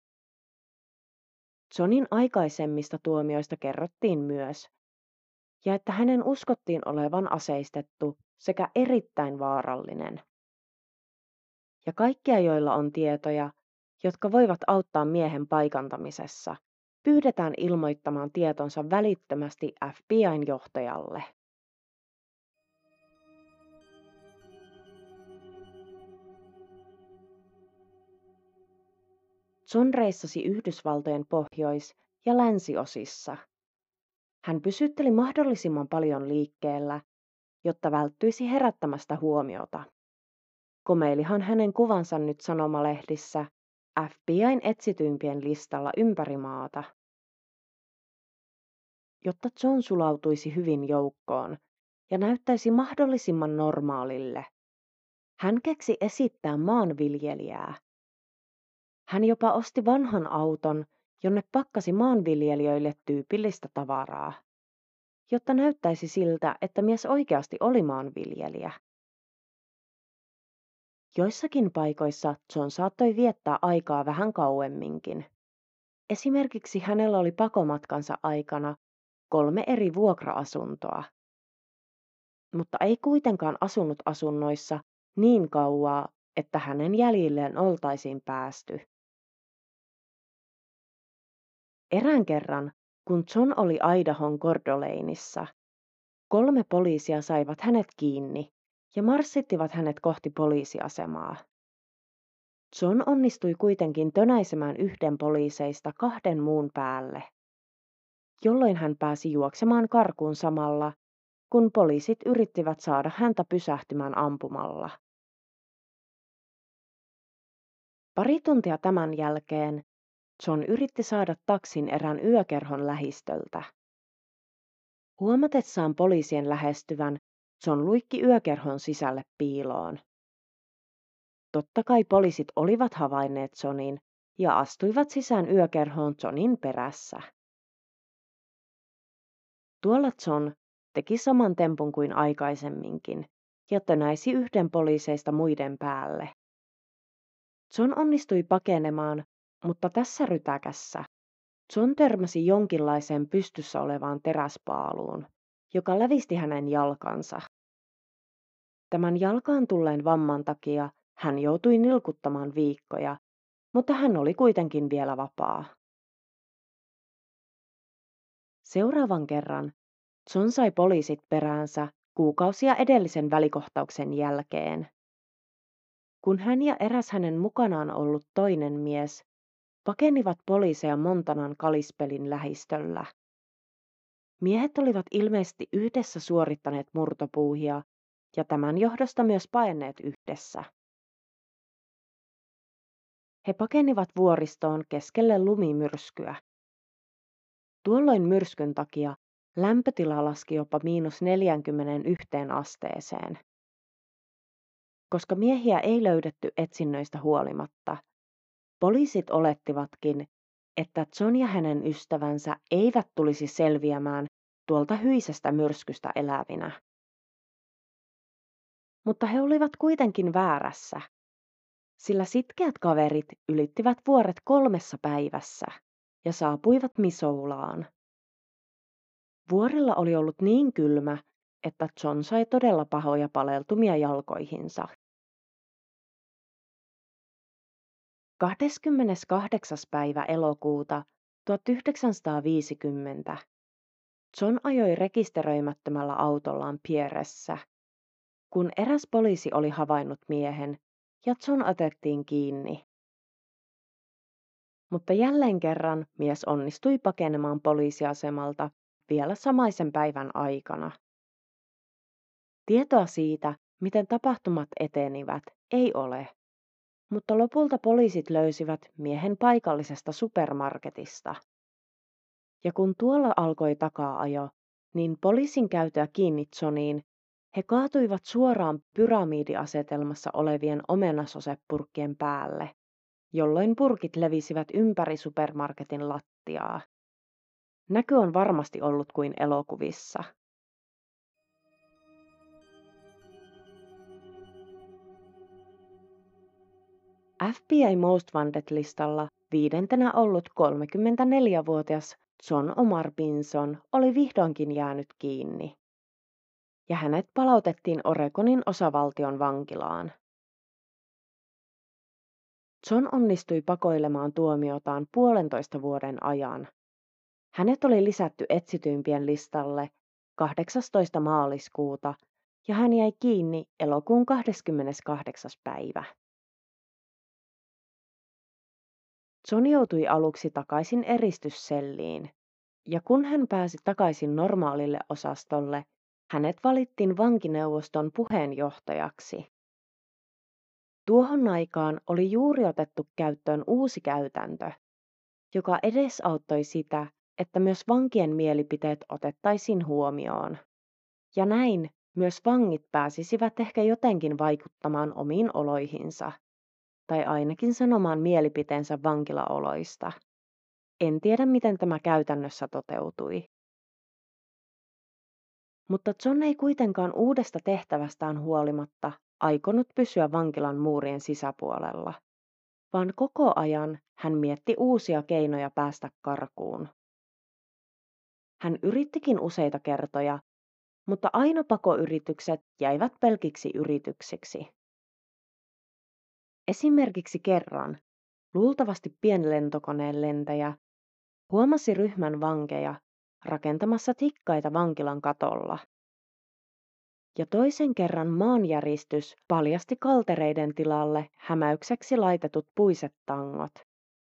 A: Johnin aikaisemmista tuomioista kerrottiin myös, ja että hänen uskottiin olevan aseistettu sekä erittäin vaarallinen. Ja kaikkia, joilla on tietoja, jotka voivat auttaa miehen paikantamisessa, pyydetään ilmoittamaan tietonsa välittömästi F B I:n johtajalle. John reissasi Yhdysvaltojen pohjois- ja länsiosissa. Hän pysytteli mahdollisimman paljon liikkeellä, jotta välttyisi herättämästä huomiota. Komeilihan hänen kuvansa nyt sanomalehdissä F B I:n etsityimpien listalla ympäri maata. Jotta John sulautuisi hyvin joukkoon ja näyttäisi mahdollisimman normaalille, hän keksi esittää maanviljelijää. Hän jopa osti vanhan auton, jonne pakkasi maanviljelijöille tyypillistä tavaraa, jotta näyttäisi siltä, että mies oikeasti oli maanviljelijä. Joissakin paikoissa John saattoi viettää aikaa vähän kauemminkin. Esimerkiksi hänellä oli pakomatkansa aikana kolme eri vuokra-asuntoa, mutta ei kuitenkaan asunut asunnoissa niin kauaa, että hänen jäljilleen oltaisiin päästy. Erään kerran, kun John oli Idahon Coeur d'Aleneissa, kolme poliisia saivat hänet kiinni ja marssittivat hänet kohti poliisiasemaa. John onnistui kuitenkin tönäisemään yhden poliiseista kahden muun päälle, jolloin hän pääsi juoksemaan karkuun samalla, kun poliisit yrittivät saada häntä pysähtymään ampumalla. Pari tuntia tämän jälkeen John yritti saada taksin erään yökerhon lähistöltä. Huomatessaan poliisien lähestyvän, John luikki yökerhon sisälle piiloon. Totta kai poliisit olivat havainneet Johnin ja astuivat sisään yökerhoon Johnin perässä. Tuolla John teki saman tempun kuin aikaisemminkin ja tönäisi yhden poliiseista muiden päälle. John onnistui pakenemaan, mutta tässä rytäkässä John törmäsi jonkinlaiseen pystyssä olevaan teräspaaluun, joka lävisti hänen jalkansa. Tämän jalkaan tulleen vamman takia hän joutui nilkuttamaan viikkoja, mutta hän oli kuitenkin vielä vapaa. Seuraavan kerran John sai poliisit peräänsä kuukausia edellisen välikohtauksen jälkeen. Kun hän ja eräs hänen mukanaan ollut toinen mies pakenivat poliiseja Montanan Kalispelin lähistöllä. Miehet olivat ilmeisesti yhdessä suorittaneet murtopuuhia ja tämän johdosta myös paenneet yhdessä. He pakenivat vuoristoon keskelle lumimyrskyä. Tuolloin myrskyn takia lämpötila laski jopa miinus neljäänkymmeneenyhteen asteeseen. Koska miehiä ei löydetty etsinnöistä huolimatta, poliisit olettivatkin, että John ja hänen ystävänsä eivät tulisi selviämään tuolta hyisestä myrskystä elävinä. Mutta he olivat kuitenkin väärässä, sillä sitkeät kaverit ylittivät vuoret kolmessa päivässä ja saapuivat Misoulaan. Vuorilla oli ollut niin kylmä, että John sai todella pahoja paleltumia jalkoihinsa. kahdeskymmeneskahdeksas päivä elokuuta tuhatyhdeksänsataaviisikymmentä John ajoi rekisteröimättömällä autollaan Pierressä, kun eräs poliisi oli havainnut miehen ja John otettiin kiinni. Mutta jälleen kerran mies onnistui pakenemaan poliisiasemalta vielä samaisen päivän aikana. Tietoa siitä, miten tapahtumat etenivät, ei ole, mutta lopulta poliisit löysivät miehen paikallisesta supermarketista. Ja kun tuolla alkoi takaa-ajo, niin poliisin käytyä kiinni Johniin, he kaatuivat suoraan pyramidiasetelmassa olevien omenasosepurkkien päälle, jolloin purkit levisivät ympäri supermarketin lattiaa. Näky on varmasti ollut kuin elokuvissa. F B I Most Wanted-listalla viidentenä ollut kolmekymmentäneljävuotias John Omar Binson oli vihdoinkin jäänyt kiinni. Ja hänet palautettiin Oregonin osavaltion vankilaan. John onnistui pakoilemaan tuomiotaan puolentoista vuoden ajan. Hänet oli lisätty etsityimpien listalle kahdeksastoista maaliskuuta ja hän jäi kiinni elokuun kahdeskymmeneskahdeksas päivä. John joutui aluksi takaisin eristysselliin, ja kun hän pääsi takaisin normaalille osastolle, hänet valittiin vankineuvoston puheenjohtajaksi. Tuohon aikaan oli juuri otettu käyttöön uusi käytäntö, joka edesauttoi sitä, että myös vankien mielipiteet otettaisiin huomioon. Ja näin myös vangit pääsisivät ehkä jotenkin vaikuttamaan omiin oloihinsa, tai ainakin sanomaan mielipiteensä vankilaoloista. En tiedä, miten tämä käytännössä toteutui. Mutta John ei kuitenkaan uudesta tehtävästään huolimatta aikonut pysyä vankilan muurien sisäpuolella, vaan koko ajan hän mietti uusia keinoja päästä karkuun. Hän yrittikin useita kertoja, mutta aina pakoyritykset jäivät pelkiksi yrityksiksi. Esimerkiksi kerran, luultavasti pienlentokoneen lentäjä huomasi ryhmän vankeja rakentamassa tikkaita vankilan katolla. Ja toisen kerran maanjäristys paljasti kaltereiden tilalle hämäykseksi laitetut puiset tangot.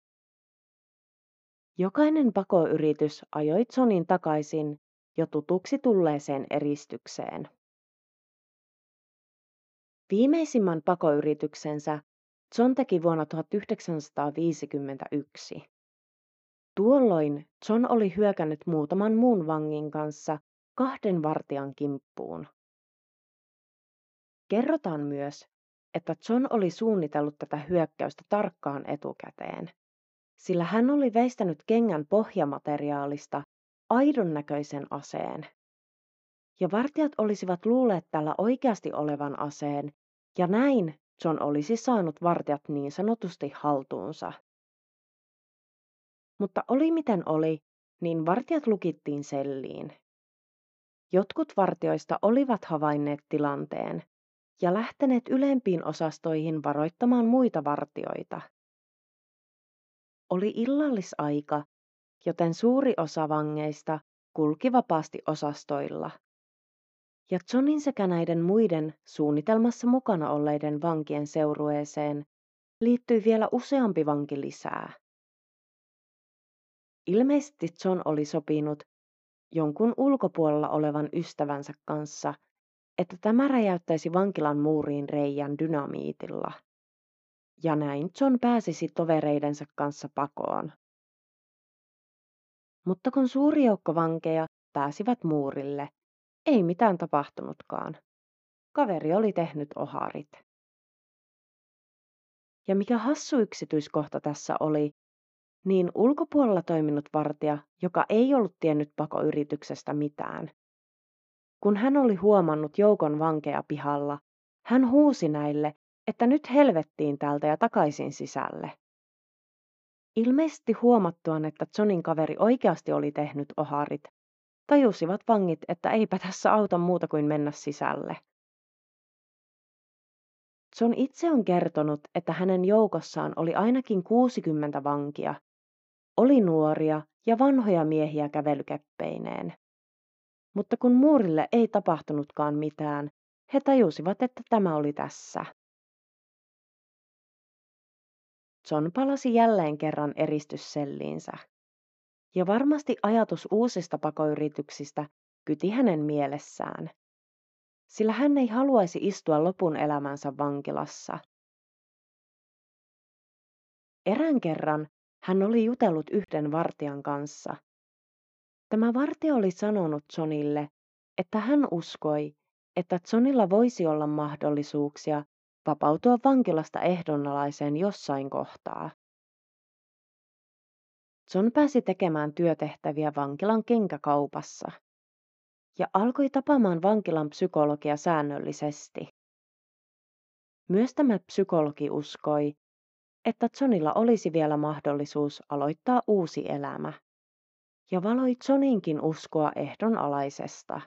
A: Jokainen pakoyritys ajoi Johnin takaisin jo tutuksi tulleeseen eristykseen. Viimeisimmän pakoyrityksensä John teki vuonna tuhatyhdeksänsataaviisikymmentäyksi. Tuolloin John oli hyökännyt muutaman muun vangin kanssa kahden vartijan kimppuun. Kerrotaan myös, että John oli suunnitellut tätä hyökkäystä tarkkaan etukäteen, sillä hän oli veistänyt kengän pohjamateriaalista aidon näköisen aseen. Ja vartijat olisivat luulleet tällä oikeasti olevan aseen, ja näin John olisi saanut vartijat niin sanotusti haltuunsa. Mutta oli miten oli, niin vartijat lukittiin selliin. Jotkut vartijoista olivat havainneet tilanteen ja lähteneet ylempiin osastoihin varoittamaan muita vartijoita. Oli illallisaika, joten suuri osa vangeista kulki vapaasti osastoilla. Ja Johnin sekä näiden muiden suunnitelmassa mukana olleiden vankien seurueeseen liittyi vielä useampi vanki lisää. Ilmeisesti John oli sopinut jonkun ulkopuolella olevan ystävänsä kanssa, että tämä räjäyttäisi vankilan muuriin reijän dynamiitilla. Ja näin John pääsisi tovereidensa kanssa pakoon. Mutta kun suuri joukko vankeja pääsivät muurille, ei mitään tapahtunutkaan. Kaveri oli tehnyt oharit. Ja mikä hassu yksityiskohta tässä oli, niin ulkopuolella toiminut vartija, joka ei ollut tiennyt pakoyrityksestä mitään. Kun hän oli huomannut joukon vankeja pihalla, hän huusi näille, että nyt helvettiin täältä ja takaisin sisälle. Ilmeisesti huomattuaan, että Johnin kaveri oikeasti oli tehnyt oharit, tajusivat vangit, että eipä tässä auta muuta kuin mennä sisälle. John itse on kertonut, että hänen joukossaan oli ainakin kuusikymmentä vankia. Oli nuoria ja vanhoja miehiä kävelykeppeineen. Mutta kun muurille ei tapahtunutkaan mitään, he tajusivat, että tämä oli tässä. John palasi jälleen kerran eristysselliinsä. Ja varmasti ajatus uusista pakoyrityksistä kyti hänen mielessään, sillä hän ei haluaisi istua lopun elämänsä vankilassa. Erään kerran hän oli jutellut yhden vartijan kanssa. Tämä vartija oli sanonut Johnille, että hän uskoi, että Johnilla voisi olla mahdollisuuksia vapautua vankilasta ehdonalaiseen jossain kohtaa. John pääsi tekemään työtehtäviä vankilan kenkäkaupassa ja alkoi tapaamaan vankilan psykologia säännöllisesti. Myös tämä psykologi uskoi, että Johnilla olisi vielä mahdollisuus aloittaa uusi elämä, ja valoi Johninkin uskoa ehdonalaisesta.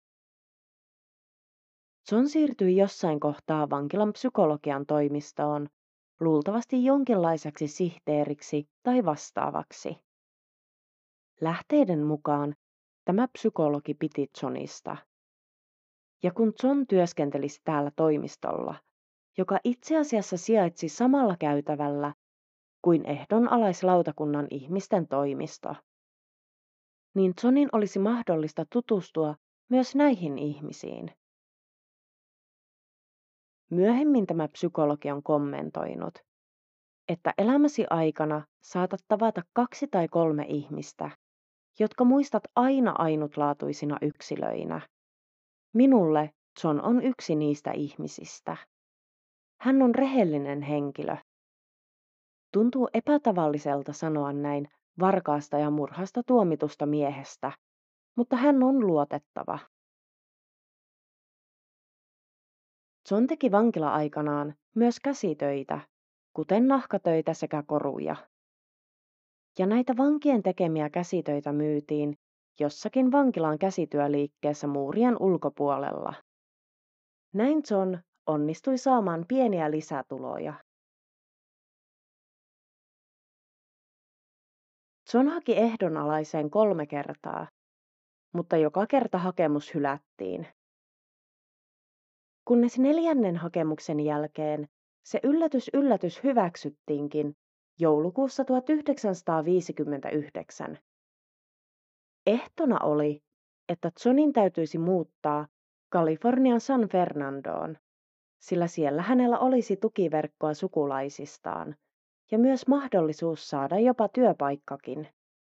A: John siirtyi jossain kohtaa vankilan psykologian toimistoon, luultavasti jonkinlaiseksi sihteeriksi tai vastaavaksi. Lähteiden mukaan tämä psykologi piti Johnista. Ja kun John työskenteli täällä toimistolla, joka itse asiassa sijaitsi samalla käytävällä kuin ehdonalaislautakunnan ihmisten toimisto, niin Johnin olisi mahdollista tutustua myös näihin ihmisiin. Myöhemmin tämä psykologi on kommentoinut, että elämäsi aikana saatat tavata kaksi tai kolme ihmistä, jotka muistat aina ainutlaatuisina yksilöinä. Minulle John on yksi niistä ihmisistä. Hän on rehellinen henkilö. Tuntuu epätavalliselta sanoa näin varkaasta ja murhasta tuomitusta miehestä, mutta hän on luotettava. John teki vankila-aikanaan myös käsitöitä, kuten nahkatöitä sekä koruja. Ja näitä vankien tekemiä käsitöitä myytiin jossakin vankilan käsityöliikkeessä muurien ulkopuolella. Näin John onnistui saamaan pieniä lisätuloja. John haki ehdonalaiseen kolme kertaa, mutta joka kerta hakemus hylättiin. Kunnes neljännen hakemuksen jälkeen se yllätys yllätys hyväksyttiinkin joulukuussa tuhatyhdeksänsataaviisikymmentäyhdeksän. Ehtona oli, että Johnin täytyisi muuttaa Kalifornian San Fernandoon, sillä siellä hänellä olisi tukiverkkoa sukulaisistaan ja myös mahdollisuus saada jopa työpaikkakin.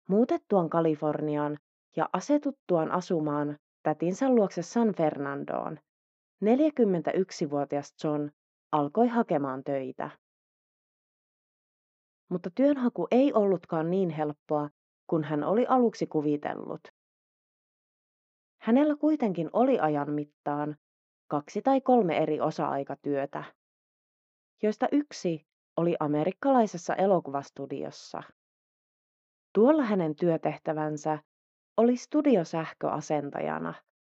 A: Muutettuaan Kaliforniaan ja asetuttuaan asumaan tätinsä luokse San Fernandoon, neljäkymmentäyksivuotias John alkoi hakemaan töitä. Mutta työnhaku ei ollutkaan niin helppoa kuin hän oli aluksi kuvitellut. Hänellä kuitenkin oli ajan mittaan kaksi tai kolme eri osa-aikatyötä, joista yksi oli amerikkalaisessa elokuvastudiossa. Tuolla hänen työtehtävänsä oli studiosähköasentajana.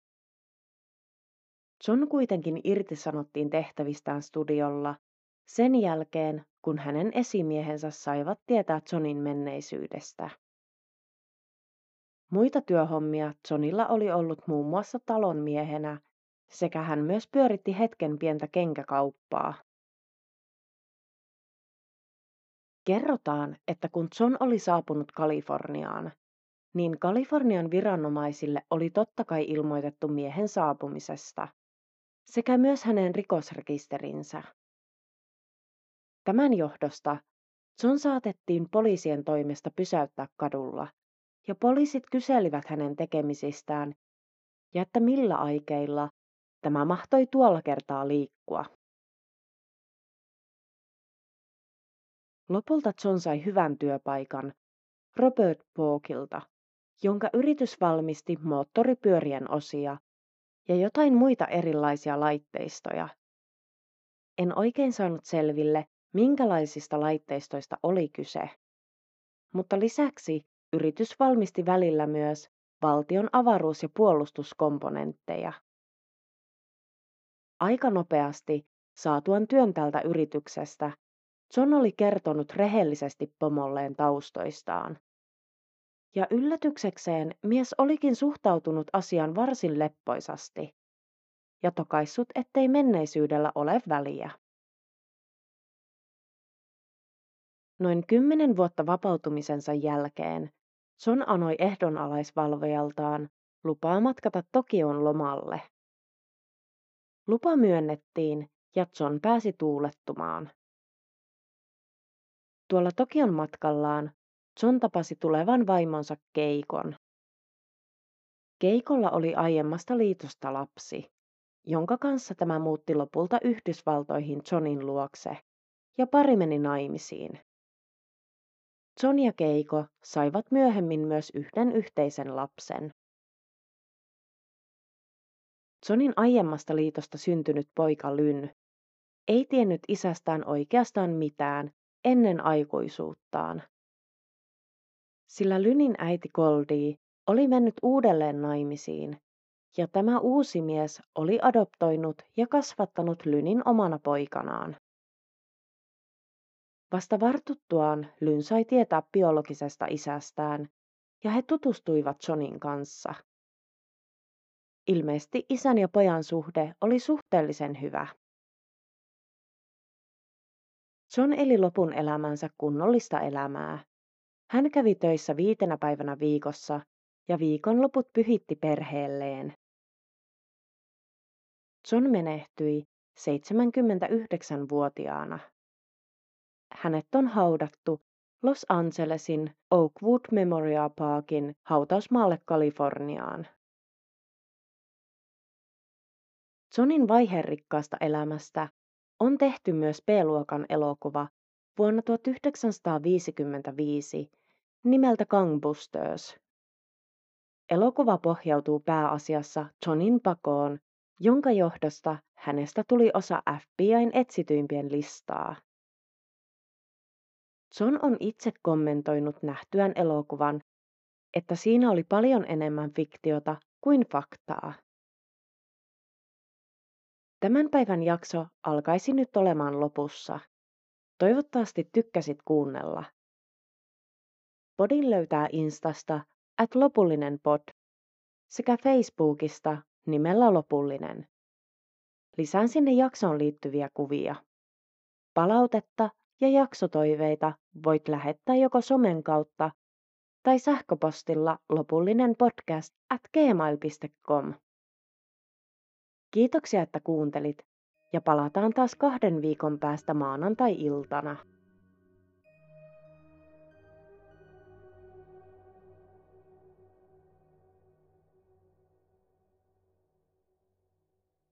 A: John kuitenkin irtisanottiin tehtävistään studiolla sen jälkeen, kun hänen esimiehensä saivat tietää Johnin menneisyydestä. Muita työhommia Johnilla oli ollut muun muassa talonmiehenä, sekä hän myös pyöritti hetken pientä kenkäkauppaa. Kerrotaan, että kun John oli saapunut Kaliforniaan, niin Kalifornian viranomaisille oli totta kai ilmoitettu miehen saapumisesta, sekä myös hänen rikosrekisterinsä. Tämän johdosta John saatettiin poliisien toimesta pysäyttää kadulla, ja poliisit kyselivät hänen tekemisistään ja että millä aikeilla tämä mahtoi tuolla kertaa liikkua. Lopulta John sai hyvän työpaikan Robert Borkilta, jonka yritys valmisti moottoripyörien osia ja jotain muita erilaisia laitteistoja. En oikein saanut selville, minkälaisista laitteistoista oli kyse, mutta lisäksi yritys valmisti välillä myös valtion avaruus- ja puolustuskomponentteja. Aika nopeasti saatuaan työn tältä yrityksestä, John oli kertonut rehellisesti pomolleen taustoistaan. Ja yllätyksekseen mies olikin suhtautunut asiaan varsin leppoisasti ja tokaissut, ettei menneisyydellä ole väliä. Noin kymmenen vuotta vapautumisensa jälkeen John anoi ehdonalaisvalvojaltaan lupaa matkata Tokioon lomalle. Lupa myönnettiin ja John pääsi tuulettumaan. Tuolla Tokion matkallaan John tapasi tulevan vaimonsa Keikon. Keikolla oli aiemmasta liitosta lapsi, jonka kanssa tämä muutti lopulta Yhdysvaltoihin Johnin luokse, ja pari meni naimisiin. John ja Keiko saivat myöhemmin myös yhden yhteisen lapsen. Johnin aiemmasta liitosta syntynyt poika Lynn ei tiennyt isästään oikeastaan mitään ennen aikuisuuttaan, sillä Lynnin äiti Goldie oli mennyt uudelleen naimisiin, ja tämä uusi mies oli adoptoinut ja kasvattanut Lynnin omana poikanaan. Vasta vartuttuaan Lynn sai tietää biologisesta isästään, ja he tutustuivat Johnin kanssa. Ilmeisesti isän ja pojan suhde oli suhteellisen hyvä. John eli lopun elämänsä kunnollista elämää. Hän kävi töissä viitenä päivänä viikossa ja viikonloput pyhitti perheelleen. John menehtyi seitsemänkymmentäyhdeksänvuotiaana. Hänet on haudattu Los Angelesin Oakwood Memorial Parkin hautausmaalle Kaliforniaan. Johnin vaiherikkaasta elämästä on tehty myös B-luokan elokuva vuonna tuhatyhdeksänsataaviisikymmentäviisi nimeltä Gangbusters. Elokuva pohjautuu pääasiassa Johnin pakoon, jonka johdosta hänestä tuli osa F B I:n etsityimpien listaa. John on itse kommentoinut nähtyään elokuvan, että siinä oli paljon enemmän fiktiota kuin faktaa. Tämän päivän jakso alkaisi nyt olemaan lopussa. Toivottavasti tykkäsit kuunnella. Podin löytää Instasta at lopullinen pod sekä Facebookista nimellä lopullinen. Lisään sinne jaksoon liittyviä kuvia. Palautetta ja jaksotoiveita voit lähettää joko somen kautta tai sähköpostilla lopullinenpodcast at gmail piste com. Kiitoksia, että kuuntelit, ja palataan taas kahden viikon päästä maanantai-iltana.